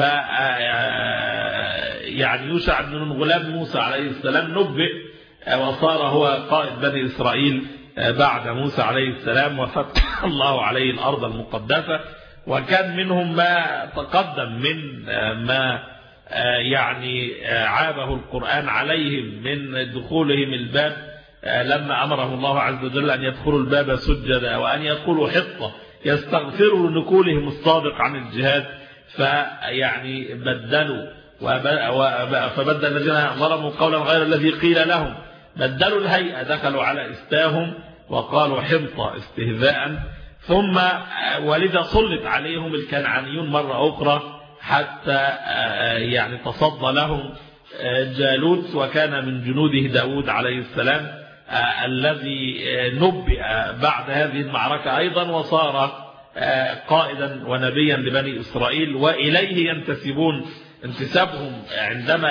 يعني يوشع بن نون غلام موسى عليه السلام نبئ وصار هو قائد بني إسرائيل بعد موسى عليه السلام، وفتح الله عليه الأرض المقدسة. وكان منهم ما تقدم من ما يعني عابه القرآن عليهم من دخولهم الباب لما أمرهم الله عز وجل أن يدخلوا الباب سجدا وأن يقولوا حطة يستغفروا لنكولهم الصادق عن الجهاد. فيعني بدلوا فبدل الذين ظلموا قولا غير الذي قيل لهم، بدلوا الهيئة، دخلوا على استاهم وقالوا حنطة استهزاء. ثم ولذا سلط عليهم الكنعانيون مرة أخرى حتى يعني تصدى لهم جالوت، وكان من جنوده داود عليه السلام الذي نبئ بعد هذه المعركة أيضا، وصار قائدا ونبيا لبني إسرائيل، وإليه ينتسبون انتسابهم عندما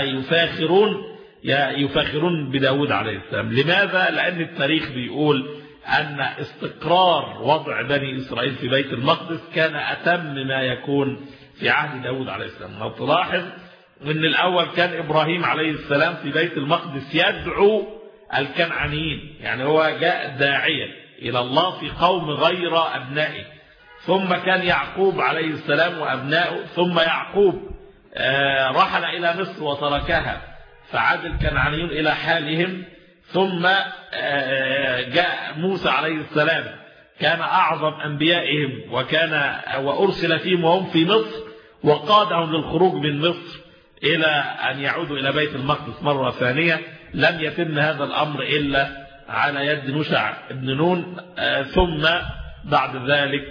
يفاخرون بداود عليه السلام. لماذا؟ لأن التاريخ بيقول أن استقرار وضع بني إسرائيل في بيت المقدس كان أتم ما يكون في عهد داود عليه السلام. لو تلاحظ أن الأول كان إبراهيم عليه السلام في بيت المقدس يدعو الكنعانيين، يعني هو جاء داعيا إلى الله في قوم غير أبنائه. ثم كان يعقوب عليه السلام وأبنائه، ثم يعقوب رحل إلى مصر وتركها فعاد الكنعانيون إلى حالهم. ثم جاء موسى عليه السلام كان أعظم أنبيائهم وأرسل فيهم وهم في مصر، وقادهم للخروج من مصر إلى أن يعودوا إلى بيت المقدس مرة ثانية. لم يتم هذا الأمر إلا على يد يوشع بن نون. ثم بعد ذلك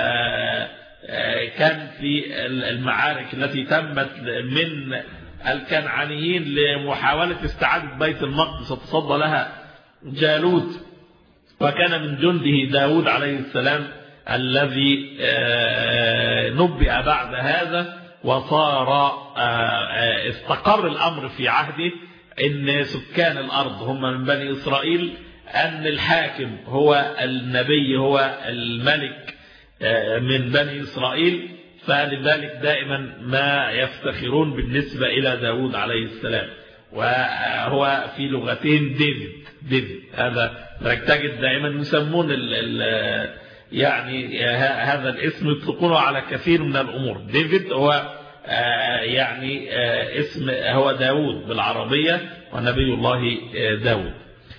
كان في المعارك التي تمت من الكنعانيين لمحاولة استعادة بيت المقدس وتصدى لها جالوت، وكان من جنده داود عليه السلام الذي نبئ بعد هذا، وصار استقر الأمر في عهده إن سكان الأرض هم من بني إسرائيل، أن الحاكم هو النبي هو الملك من بني إسرائيل. فلذلك دائما ما يفتخرون بالنسبة إلى داود عليه السلام، وهو في لغتين ديفيد. هذا تجد دائما يسمون يعني هذا الاسم يطلقونه على كثير من الأمور. ديفيد هو يعني اسم هو داود بالعربية، ونبي الله داود.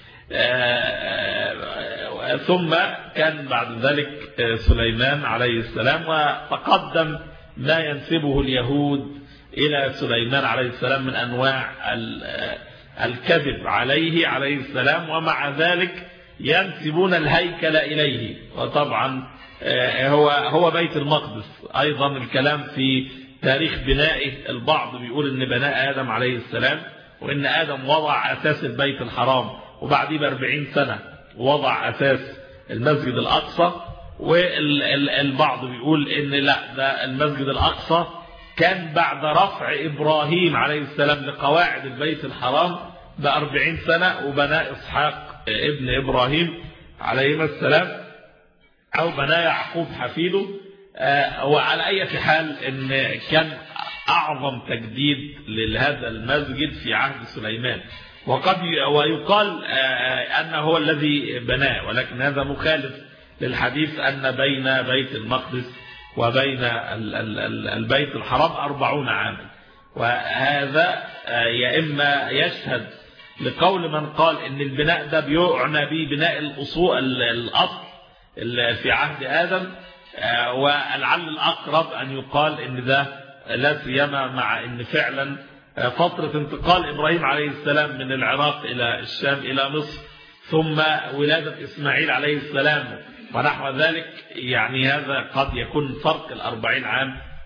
ثم كان بعد ذلك سليمان عليه السلام، وتقدم ما ينسبه اليهود إلى سليمان عليه السلام من أنواع الكذب عليه السلام، ومع ذلك ينسبون الهيكل إليه. وطبعا هو بيت المقدس. أيضا الكلام في تاريخ بنائه، البعض بيقول إن بناء آدم عليه السلام، وإن آدم وضع أساس البيت الحرام، وبعديه ب40 سنة وضع أساس المسجد الأقصى. والبعض بيقول إن لا، ده المسجد الأقصى كان بعد رفع إبراهيم عليه السلام لقواعد البيت الحرام ب40 سنة، وبناء إسحاق ابن إبراهيم عليه السلام، أو بناء يعقوب حفيده. وعلى أي حال إن كان أعظم تجديد لهذا المسجد في عهد سليمان، ويقال أنه هو الذي بناه، ولكن هذا مخالف للحديث أن بين بيت المقدس وبين البيت الحرام 40 عاما. وهذا يا إما يشهد لقول من قال إن البناء ده بيعنى به بناء الأصل في عهد آدم، ولعل الأقرب أن يقال إن ده لا سيما مع إن فعلا فترة انتقال إبراهيم عليه السلام من العراق إلى الشام إلى مصر، ثم ولادة إسماعيل عليه السلام ونحو ذلك، يعني هذا قد يكون فرق 40 عام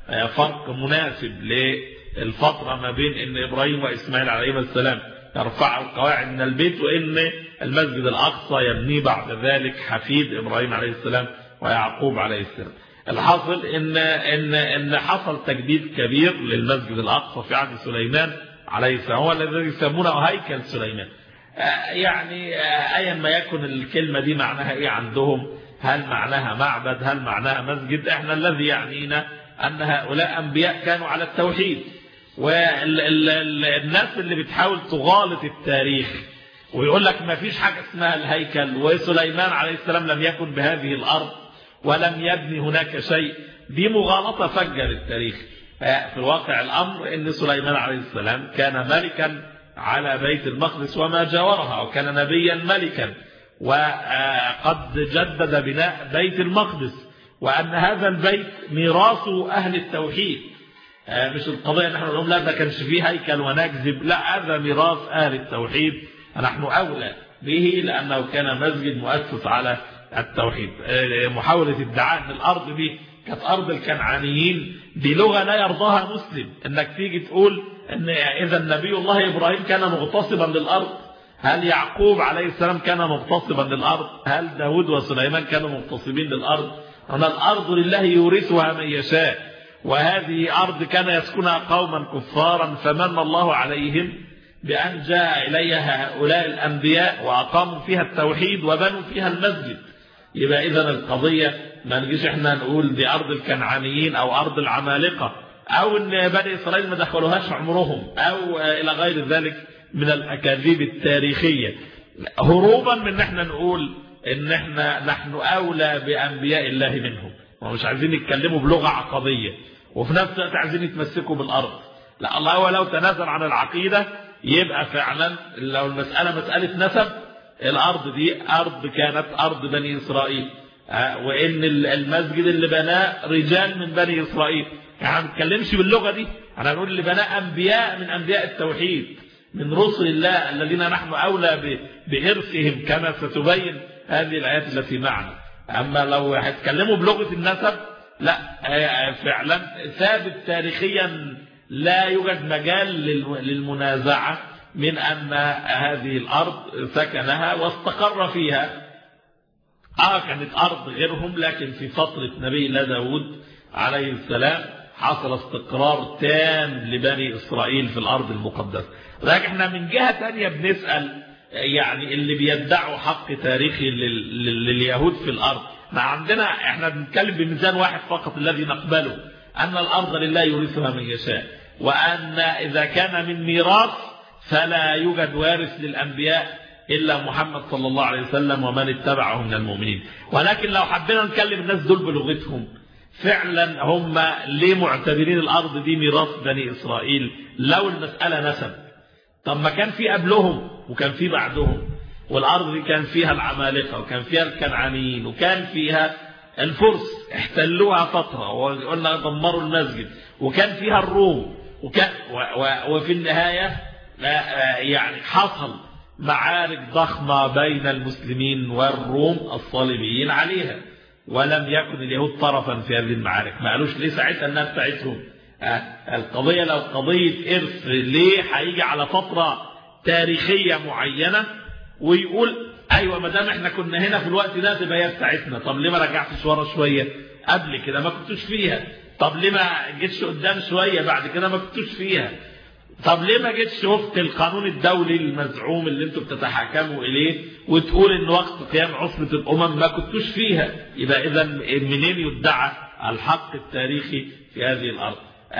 فرق مناسب للفترة ما بين ان ابراهيم واسماعيل عليهما السلام يرفعوا القواعد من البيت، وان المسجد الاقصى يبنيه بعد ذلك حفيد ابراهيم عليه السلام ويعقوب عليه السلام. الحاصل ان حصل تجديد كبير للمسجد الاقصى في عهد سليمان عليه السلام، هو الذي يسمونه هيكل سليمان. يعني ايا ما يكن الكلمه دي معناها ايه عندهم، هل معناها معبد، هل معناها مسجد، احنا الذي يعنينا ان هؤلاء انبياء كانوا على التوحيد. والناس اللي بتحاول تغالط التاريخ ويقول لك ما فيش حاجه اسمها الهيكل، وسليمان عليه السلام لم يكن بهذه الارض ولم يبني هناك شيء، دي مغالطه فجر التاريخ. في الواقع الامر ان سليمان عليه السلام كان ملكا على بيت المقدس وما جاورها، وكان نبيا ملكا، وقد جدد بناء بيت المقدس، وأن هذا البيت ميراث أهل التوحيد. مش القضية نحن نقول لا ده كانش فيه هيكل ونكذب، لا، هذا ميراث أهل التوحيد، نحن أولى به لأنه كان مسجد مؤسس على التوحيد. محاولة ادعاء أن الأرض دي كانت أرض الكنعانيين دي لغة لا يرضاها مسلم، أنك تيجي تقول أن إذا النبي الله إبراهيم كان مغتصبا للأرض، هل يعقوب عليه السلام كان مغتصبا للأرض؟ هل داود وسليمان كانوا مغتصبين للأرض؟ أن الأرض لله يورثها من يشاء، وهذه أرض كان يسكنها قوما كفارا فمن الله عليهم بأن جاء إليها هؤلاء الأنبياء وأقاموا فيها التوحيد وبنوا فيها المسجد. يبقى إذن القضية ما نجيش احنا نقول دي أرض الكنعانيين أو أرض العمالقة، أو أن بني إسرائيل ما دخلوهاش عمرهم، أو إلى غير ذلك من الأكاذيب التاريخية، هروبا من احنا نقول ان نحن اولى بانبياء الله منهم، ومش عايزين يتكلموا بلغة عقدية وفي نفس الوقت عايزين يتمسكوا بالارض. لا، الله هو لو تنازل عن العقيدة يبقى فعلا لو المسألة مسألة نسب، الارض دي ارض كانت ارض بني اسرائيل، وان المسجد اللي بناه رجال من بني اسرائيل، يعني ما نتكلمش باللغة دي، انا نقول اللي بناه انبياء من انبياء التوحيد من رسل الله الذين نحن أولى بإرثهم كما ستبين هذه الآيات التي معنا. أما لو هتكلموا بلغة النسب لا، فعلا ثابت تاريخيا لا يوجد مجال للمنازعة من أن هذه الأرض سكنها واستقر فيها. كانت أرض غيرهم، لكن في فترة نبي الله داود عليه السلام حصل استقرار تام لبني إسرائيل في الأرض المقدسة. لكن احنا من جهة تانية بنسأل يعني اللي بيدعوا حق تاريخي لليهود في الأرض، ما عندنا احنا بنتكلم بميزان واحد فقط الذي نقبله، أن الأرض لله يورثها من يشاء، وأن إذا كان من ميراث فلا يوجد وارث للأنبياء إلا محمد صلى الله عليه وسلم ومن اتبعه من المؤمنين. ولكن لو حبينا نكلم الناس دول بلغتهم، فعلا هم ليه معتبرين الأرض دي ميراث بني إسرائيل لو المسألة نسب؟ طب ما كان في قبلهم وكان في بعدهم، والأرض دي كان فيها العمالقة وكان فيها الكنعانيين وكان فيها الفرس احتلوها فترة وقلنا دمروا المسجد، وكان فيها الروم، وفي النهاية يعني حصل معارك ضخمة بين المسلمين والروم الصليبيين عليها، ولم يكن اليهود طرفا في هذه المعارك. ما قالوش ليه ساعتها انها بتاعتهم؟ القضية لو قضية إرث ليه هيجي على فترة تاريخية معينة ويقول أيوة ما دام احنا كنا هنا في الوقت ده تبقى هي بتاعتنا، طب ليه ما رجعتش ورا شوية قبل كده ما كنتوش فيها؟ طب ليه ما جيتش قدام شوية بعد كده ما كنتوش فيها؟ طب ليه ما جيتش شفت القانون الدولي المزعوم اللي انتوا بتتحكموا إليه وتقول إن وقت قيام عصبة الأمم ما كنتوش فيها؟ يبقى إذا منين يدعى الحق التاريخي في هذه الأرض؟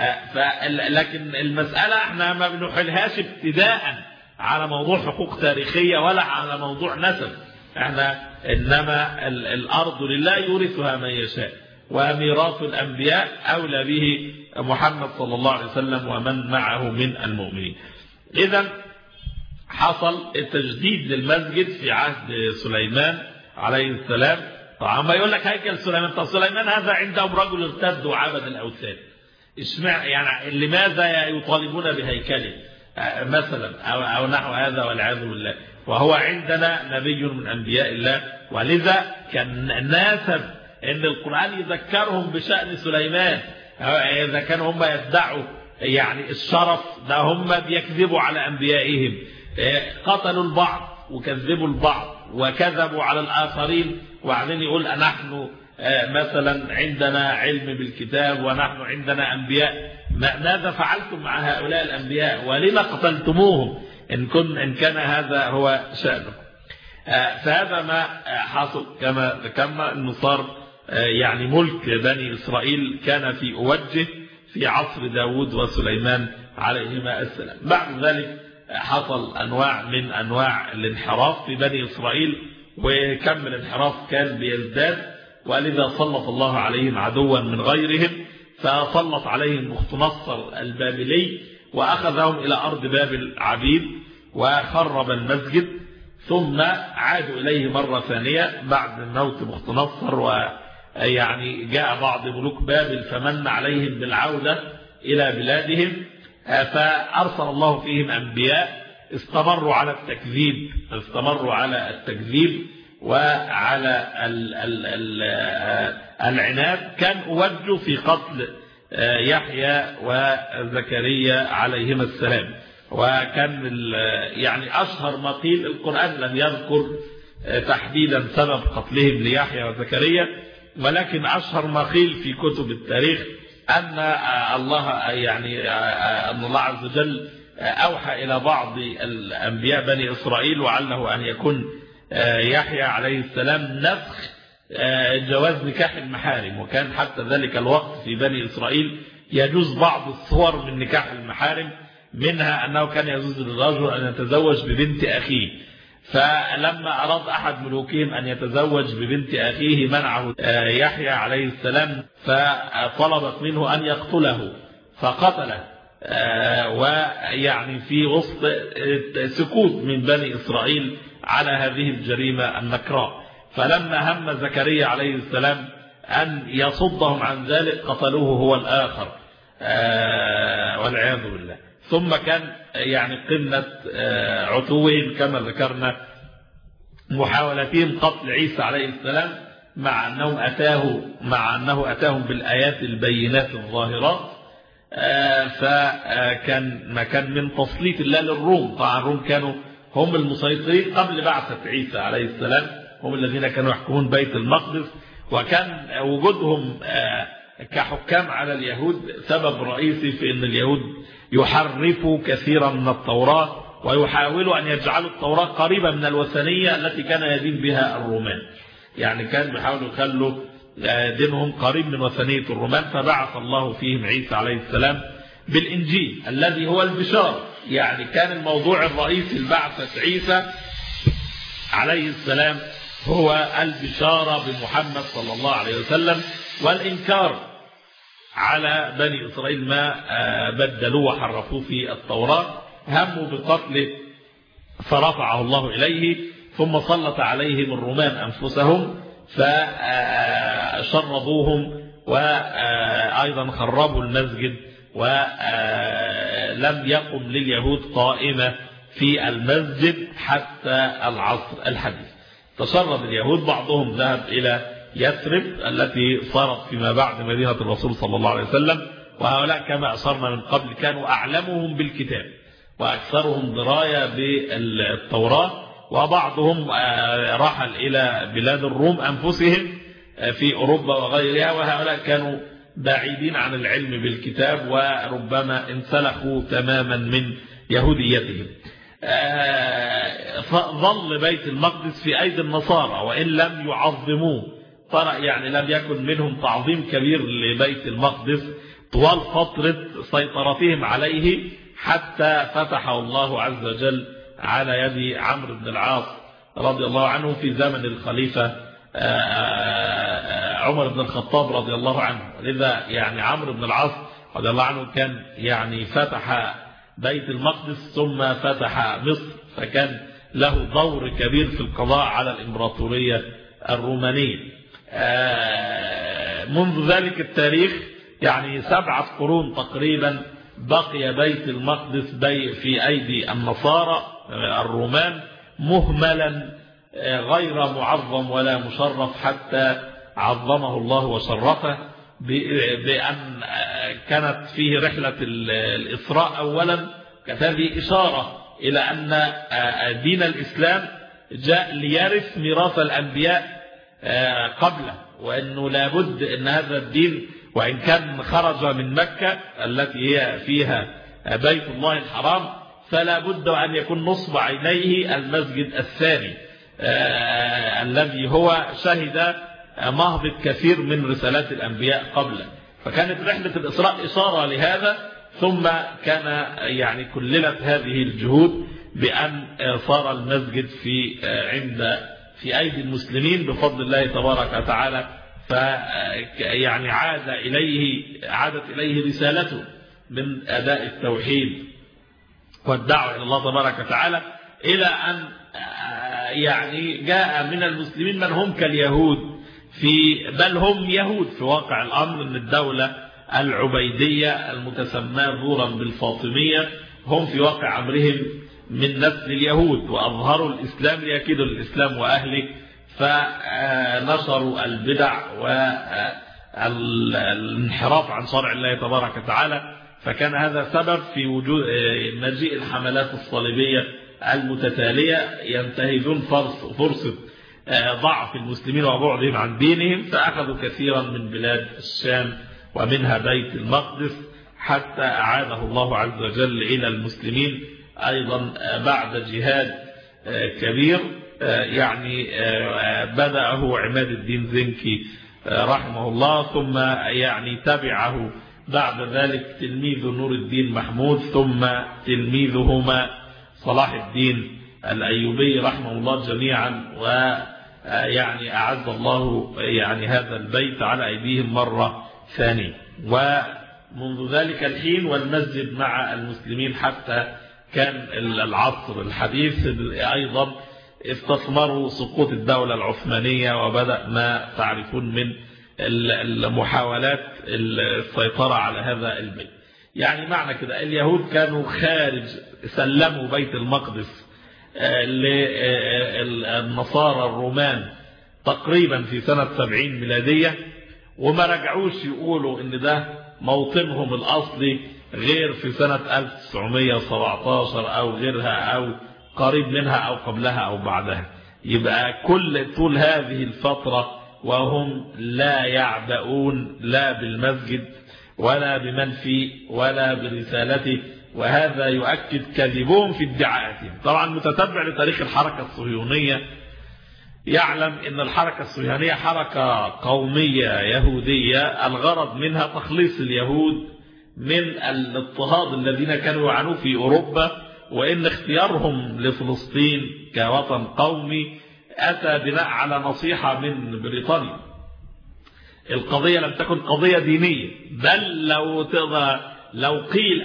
لكن المسألة احنا ما بنحلهاش ابتداء على موضوع حقوق تاريخية ولا على موضوع نسب، احنا انما الارض لله يورثها من يشاء، وميراث الانبياء اولى به محمد صلى الله عليه وسلم ومن معه من المؤمنين. اذا حصل التجديد للمسجد في عهد سليمان عليه السلام. طبعا ما يقول لك هيكل سليمان، طب سليمان هذا عندهم رجل ارتد وعبد الاوثان، يعني لماذا يطالبون بهيكله مثلا أو نحو هذا والعياذ بالله، وهو عندنا نبي من أنبياء الله. ولذا كان ناسب أن القرآن يذكرهم بشأن سليمان، إذا كانوا هم يدعوا يعني الشرف ده، هم بيكذبوا على أنبيائهم، قتلوا البعض وكذبوا البعض وكذبوا على الآخرين، وبعدين يقول نحن مثلا عندنا علم بالكتاب ونحن عندنا أنبياء. ماذا فعلتم مع هؤلاء الأنبياء ولما قتلتموهم إن كان هذا هو شأنه؟ فهذا ما حصل كما ذكرنا، أنه صار يعني ملك بني إسرائيل كان في أوجه في عصر داود وسليمان عليهما السلام. بعد ذلك حصل أنواع من أنواع الانحراف في بني إسرائيل، وكم الانحراف كان بيزداد، ولذا سلط الله عليهم عدوا من غيرهم، فسلط عليهم بختنصر البابلي وأخذهم إلى أرض بابل عبيد وخرب المسجد، ثم عادوا إليه مرة ثانية بعد موت بختنصر، ويعني جاء بعض ملوك بابل فمن عليهم بالعودة إلى بلادهم، فأرسل الله فيهم أنبياء استمروا على التكذيب وعلى العناد. كان أوجه في قتل يحيى وزكريا عليهما السلام، وكان يعني أشهر ما قيل، القرآن لم يذكر تحديدا سبب قتلهم ليحيى وزكريا، ولكن أشهر ما قيل في كتب التاريخ أن الله عز وجل أوحى إلى بعض الأنبياء بني إسرائيل وعله أن يكون يحيى عليه السلام نسخ جواز نكاح المحارم، وكان حتى ذلك الوقت في بني إسرائيل يجوز بعض الصور من نكاح المحارم، منها أنه كان يجوز للرجل أن يتزوج ببنت أخيه، فلما أراد أحد ملوكهم أن يتزوج ببنت أخيه منعه يحيى عليه السلام، فطلبت منه أن يقتله فقتله، ويعني في وسط سكوت من بني إسرائيل على هذه الجريمة النكراء. فلما هم زكريا عليه السلام أن يصدهم عن ذلك قتلوه هو الآخر والعياذ بالله. ثم كان يعني قمة عتوهم كما ذكرنا محاولتهم قتل عيسى عليه السلام، مع أنه أتاهم بالآيات البينات الظاهرات، فكان ما كان من تسليط الله للروم. طبعا الروم كانوا هم المسيطرين قبل بعثة عيسى عليه السلام، هم الذين كانوا يحكمون بيت المقدس، وكان وجودهم كحكام على اليهود سبب رئيسي في أن اليهود يحرفوا كثيرا من التوراة ويحاولوا أن يجعلوا التوراة قريبة من الوثنية التي كان يدين بها الرومان، يعني كان بيحاولوا يخلوا دينهم قريب من وثنية الرومان. فبعث الله فيهم عيسى عليه السلام بالإنجيل الذي هو البشار، يعني كان الموضوع الرئيسي لبعثة عيسى عليه السلام هو البشارة بمحمد صلى الله عليه وسلم، والإنكار على بني إسرائيل ما بدلوا وحرفوه في التوراة. هموا بقتله فرفعه الله إليه، ثم سلط عليهم الرومان أنفسهم فشربوهم، وأيضا خربوا المسجد، ولم يقم لليهود قائمة في المسجد حتى العصر الحديث. تشرد اليهود، بعضهم ذهب إلى يثرب التي صارت فيما بعد مدينة الرسول صلى الله عليه وسلم، وهؤلاء كما أشرنا من قبل كانوا أعلمهم بالكتاب وأكثرهم دراية بالتوراة، وبعضهم رحل إلى بلاد الروم أنفسهم في أوروبا وغيرها، وهؤلاء كانوا بعيدين عن العلم بالكتاب وربما انسلخوا تماما من يهوديتهم. ظل بيت المقدس في أيدي النصارى وإن لم يعظموه، يعني لم يكن منهم تعظيم كبير لبيت المقدس طوال فترة سيطرتهم عليه، حتى فتحه الله عز وجل على يد عمرو بن العاص رضي الله عنه في زمن الخليفة عمر بن الخطاب رضي الله عنه. لذا يعني عمرو بن العاص رضي الله عنه كان يعني فتح بيت المقدس ثم فتح مصر، فكان له دور كبير في القضاء على الإمبراطورية الرومانية. منذ ذلك التاريخ يعني 7 قرون تقريبا بقي بيت المقدس في أيدي النصارى الرومان مهملا غير معظم ولا مشرف، حتى عظمه الله وشرفه بأن كانت فيه رحلة الإسراء أولا، كانت هذه إشارة إلى أن دين الإسلام جاء ليرث ميراث الأنبياء قبله، وأنه لابد أن هذا الدين وإن كان خرج من مكة التي هي فيها بيت الله الحرام، فلا بد أن يكون نصب عينيه المسجد الثاني الذي هو شهد نهضة كثير من رسالات الأنبياء قبله. فكانت رحلة الإسراء إشارة لهذا، ثم كان يعني كللت هذه الجهود بأن صار المسجد في أيدي المسلمين بفضل الله تبارك وتعالى. يعني عادت إليه رسالته من أداء التوحيد والدعوة إلى الله تبارك وتعالى، إلى أن يعني جاء من المسلمين من هم كاليهود بل هم يهود في واقع الأمر، أن الدولة العبيدية المتسمى زورا بالفاطمية هم في واقع أمرهم من نسل اليهود، وأظهروا الإسلام ليكيدوا الإسلام وأهله، فنشروا البدع والانحراف عن شرع الله تبارك وتعالى. فكان هذا سبب في وجود مجيء الحملات الصليبية المتتالية، ينتهزون فرصة ضعف المسلمين وبعدهم عن دينهم، فأخذوا كثيرا من بلاد الشام ومنها بيت المقدس، حتى أعاده الله عز وجل إلى المسلمين أيضا بعد جهاد كبير يعني بدأه عماد الدين زنكي رحمه الله، ثم يعني تبعه بعد ذلك تلميذ نور الدين محمود، ثم تلميذهما صلاح الدين الأيوبي رحمه الله جميعا، ويعني أعز الله يعني هذا البيت على أيديهم مرة ثانية. ومنذ ذلك الحين والمسجد مع المسلمين حتى كان العصر الحديث أيضا استثمروا سقوط الدولة العثمانية، وبدأ ما تعرفون من المحاولات السيطرة على هذا البيت. يعني معنى كده اليهود كانوا خارج، سلموا بيت المقدس للنصارى الرومان تقريبا في سنة 70 ميلادية، وما رجعوش يقولوا ان ده موطنهم الأصلي غير في سنة 1917 أو غيرها أو قريب منها أو قبلها أو بعدها. يبقى طول هذه الفترة وهم لا يعبؤون لا بالمسجد ولا بمن فيه ولا برسالته، وهذا يؤكد كذبهم في ادعاءاتهم. طبعا متتبع لتاريخ الحركة الصهيونية يعلم ان الحركة الصهيونية حركة قومية يهودية الغرض منها تخليص اليهود من الاضطهاد الذين كانوا يعانوا في أوروبا، وإن اختيارهم لفلسطين كوطن قومي أتى بناء على نصيحة من بريطانيا. القضية لم تكن قضية دينية، بل لو قيل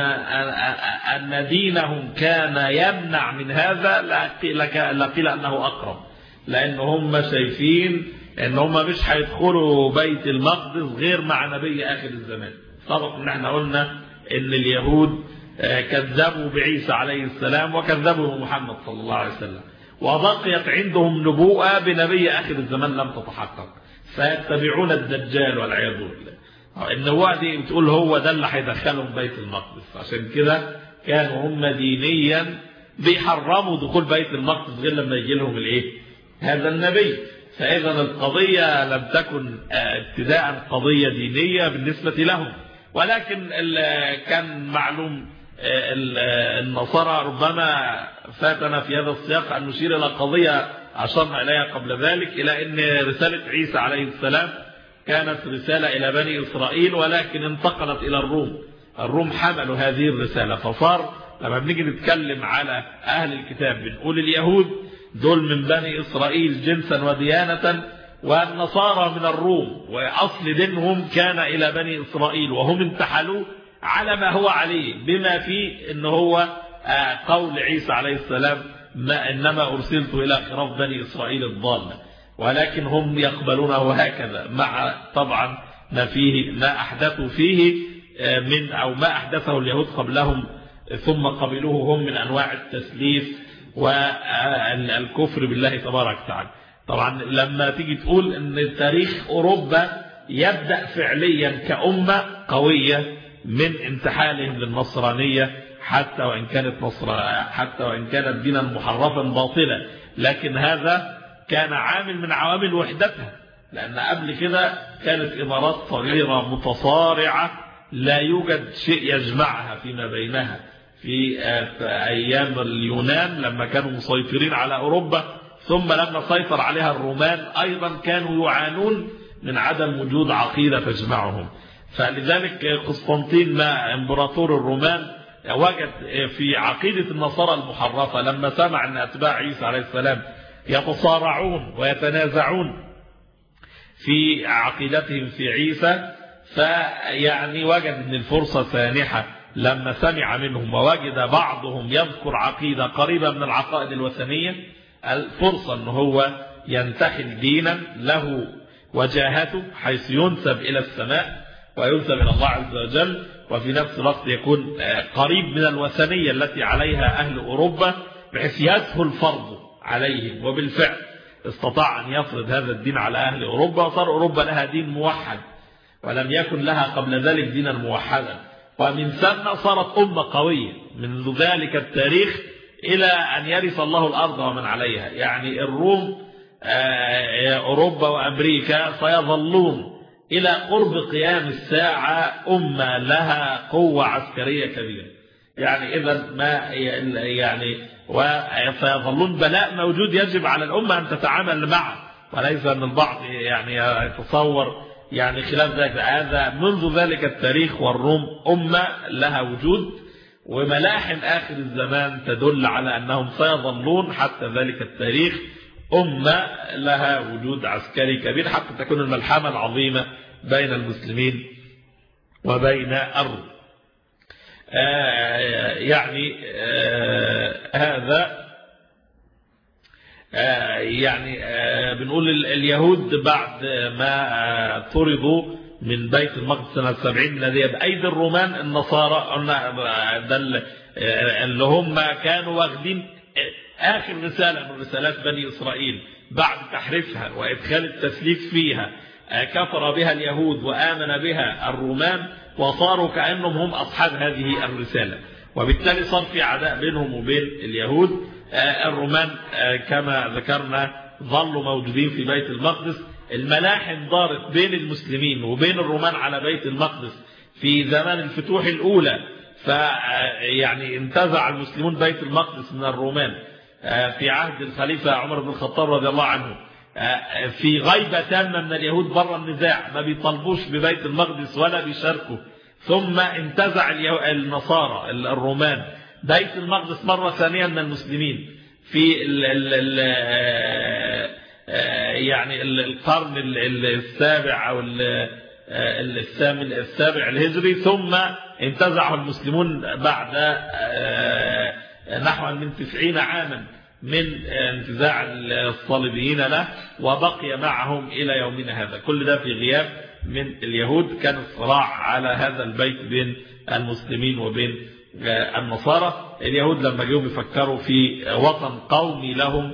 أن دينهم كان يمنع من هذا لقيل أنه أقرب، لأن هم شايفين أن هم مش هيدخلوا بيت المقدس غير مع نبي آخر الزمان. سبق ان احنا قلنا ان اليهود كذبوا بعيسى عليه السلام وكذبوا بمحمد صلى الله عليه وسلم، وبقيت عندهم نبوءة بنبي آخر الزمان لم تتحقق، فيتبعون الدجال والعياذ بالله. النبوءة دي بتقول هو ده اللي هيدخلهم بيت المقدس، عشان كده كانوا هم دينيا بيحرموا دخول بيت المقدس غير لما يجي لهم هذا النبي. فإذا القضية لم تكن ابتداء قضية دينية بالنسبة لهم، ولكن كان معلوم النصارى ربما فاتنا في هذا السياق أن نشير إلى قضية أشرنا إليها قبل ذلك، إلى أن رسالة عيسى عليه السلام كانت رسالة إلى بني إسرائيل، ولكن انتقلت إلى الروم حملوا هذه الرسالة. فصار لما بنيجي نتكلم على أهل الكتاب بنقول اليهود دول من بني إسرائيل جنسا وديانة، والنصارى من الروم، وأصل دينهم كان إلى بني إسرائيل، وهم انتحلوا على ما هو عليه، بما فيه إن هو قول عيسى عليه السلام إنما أرسلت إلى خراف بني إسرائيل الضالة، ولكن هم يقبلونه هكذا، مع طبعا ما أحدثوا فيه من أو ما أحدثه اليهود قبلهم ثم قبلوه هم من أنواع التسليف والكفر بالله تبارك وتعالى. طبعا لما تيجي تقول ان تاريخ أوروبا يبدأ فعليا كأمة قوية من انتحالهم للنصرانية حتى وإن كانت دينا محرفا باطلا، لكن هذا كان عامل من عوامل وحدتها، لأن قبل كده كانت إمارات صغيرة متصارعة لا يوجد شيء يجمعها فيما بينها. في أيام اليونان لما كانوا مسيطرين على أوروبا، ثم لما سيطر عليها الرومان أيضا كانوا يعانون من عدم وجود عقيدة تجمعهم. فلذلك قسطنطين ما إمبراطور الرومان وجد في عقيدة النصارى المحرفة لما سمع أن أتباع عيسى عليه السلام يتصارعون ويتنازعون في عقيدتهم في عيسى، فيعني وجد أن الفرصة سانحة لما سمع منهم ووجد بعضهم يذكر عقيدة قريبة من العقائد الوثنية، الفرصة أنه هو ينتحل دينا له وجاهته حيث ينسب إلى السماء وينسب إلى الله عز وجل، وفي نفس الوقت يكون قريب من الوثنية التي عليها أهل أوروبا بحيث يسهل فرضه عليهم. وبالفعل استطاع أن يفرض هذا الدين على أهل أوروبا، وصار أوروبا لها دين موحد ولم يكن لها قبل ذلك دينا موحدا، ومن ثم صارت أمة قوية منذ ذلك التاريخ إلى أن يرث الله الأرض ومن عليها. يعني الروم أوروبا وأمريكا سيظلون إلى قرب قيام الساعة أمة لها قوة عسكرية كبيرة. يعني إذا ما وسيظلون بلاء موجود يجب على الأمة أن تتعامل معه، وليس أن البعض يتصور خلاف ذلك. هذا منذ ذلك التاريخ والروم أمة لها وجود، وملاحم آخر الزمان تدل على أنهم سيظلون حتى ذلك التاريخ أمة لها وجود عسكري كبير حتى تكون الملحمة العظيمة بين المسلمين وبين الروم. هذا بنقول اليهود بعد ما طردوا من بيت المقدس سنة 70 ميلادية بأيدي الرومان، النصارى اللي هم كانوا واخدين آخر رسالة من رسالات بني إسرائيل بعد تحريفها وإدخال التسليف فيها، كفر بها اليهود وآمن بها الرومان، وصاروا كأنهم هم أصحاب هذه الرسالة، وبالتالي صار في عداء بينهم وبين اليهود. الرومان كما ذكرنا ظلوا موجودين في بيت المقدس. الملاحم دارت بين المسلمين وبين الرومان على بيت المقدس في زمان الفتوح الأولى، انتزع المسلمون بيت المقدس من الرومان في عهد الخليفة عمر بن الخطاب رضي الله عنه، في غيبة تامة من اليهود بره النزاع، ما بيطالبوش ببيت المقدس ولا بيشاركوا. ثم انتزع النصارى الرومان بيت المقدس مرة ثانية من المسلمين في القرن السابع أو السابع الهجري، ثم انتزعه المسلمون بعد نحو من 90 عاما من انتزاع الصليبيين له، وبقي معهم إلى يومنا هذا. كل ده في غياب من اليهود. كان الصراع على هذا البيت بين المسلمين وبين النصارى. اليهود لما جاءوا بيفكروا في وطن قومي لهم،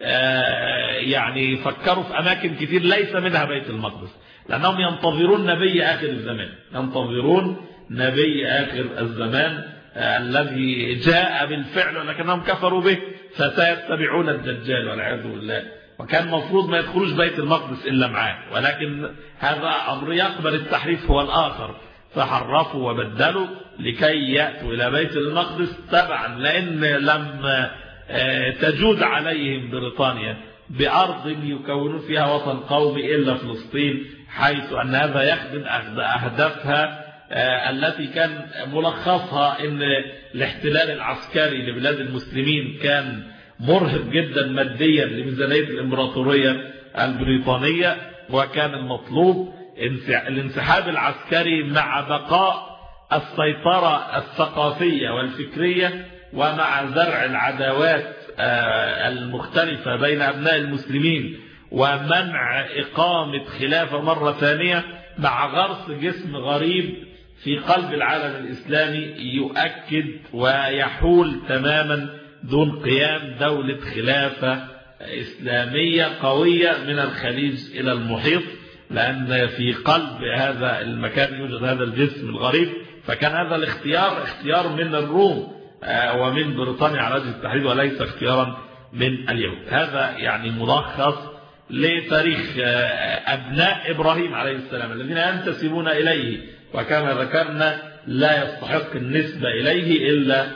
فكروا في أماكن كتير ليس منها بيت المقدس، لأنهم ينتظرون نبي آخر الزمان، ينتظرون نبي آخر الزمان الذي جاء بالفعل ولكنهم كفروا به، فسيتبعون الدجال والعياذ بالله. وكان مفروض ما يدخلوش بيت المقدس إلا معاه، ولكن هذا أمر يقبل التحريف هو الآخر، فحرفوا وبدلوا لكي يأتوا إلى بيت المقدس تبعا، لأن لم تجود عليهم بريطانيا بأرض يكونون فيها وطن قومي إلا فلسطين، حيث أن هذا يخدم أهدافها التي كان ملخصها أن الاحتلال العسكري لبلاد المسلمين كان مرهق جدا ماديا لميزانية الإمبراطورية البريطانية، وكان المطلوب الانسحاب العسكري مع بقاء السيطرة الثقافية والفكرية، ومع زرع العداوات المختلفة بين أبناء المسلمين، ومنع إقامة خلافة مرة ثانية، مع غرس جسم غريب في قلب العالم الإسلامي يؤكد ويحول تماما دون قيام دولة خلافة إسلامية قوية من الخليج إلى المحيط. لأن في قلب هذا المكان يوجد هذا الجسم الغريب، فكان هذا الاختيار اختيار من الروم ومن بريطانيا على وجه التحديد، وليس اختيارا من اليهود. هذا يعني ملخص لتاريخ أبناء إبراهيم عليه السلام الذين ينتسبون إليه، وكما ذكرنا لا يستحق النسبة إليه إلا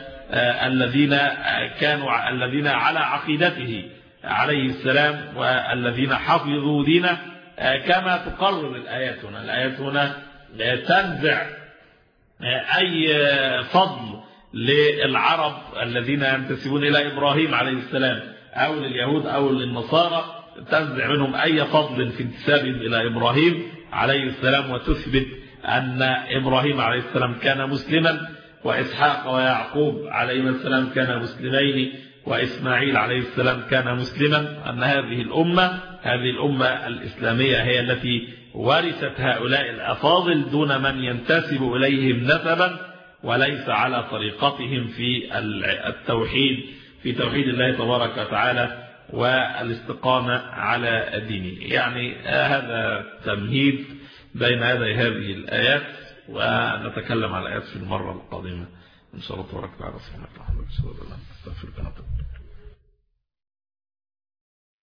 الذين على عقيدته عليه السلام، والذين حفظوا دينه كما تقرر الآيات هنا. الآيات هنا تنزع أي فضل للعرب الذين ينتسبون إلى إبراهيم عليه السلام أو لليهود أو للنصارى، تنزع منهم أي فضل في انتسابهم إلى إبراهيم عليه السلام، وتثبت أن إبراهيم عليه السلام كان مسلما، وإسحاق ويعقوب عليه السلام كان مسلمين، وإسماعيل عليه السلام كان مسلما. أن هذه الأمة الإسلامية هي التي ورثت هؤلاء الأفاضل دون من ينتسب إليهم نسبا، وليس على طريقتهم في التوحيد، في توحيد الله تبارك وتعالى والاستقامة على دينه. يعني هذا تمهيد بين هذه الآيات، ونتكلم على الآيات في المرة القادمة إن شاء الله تبارك وتعالى. سبحانك اللهم وبحمدك، أشهد أن لا إله إلا أنت، أستغفرك وأتوب إليك.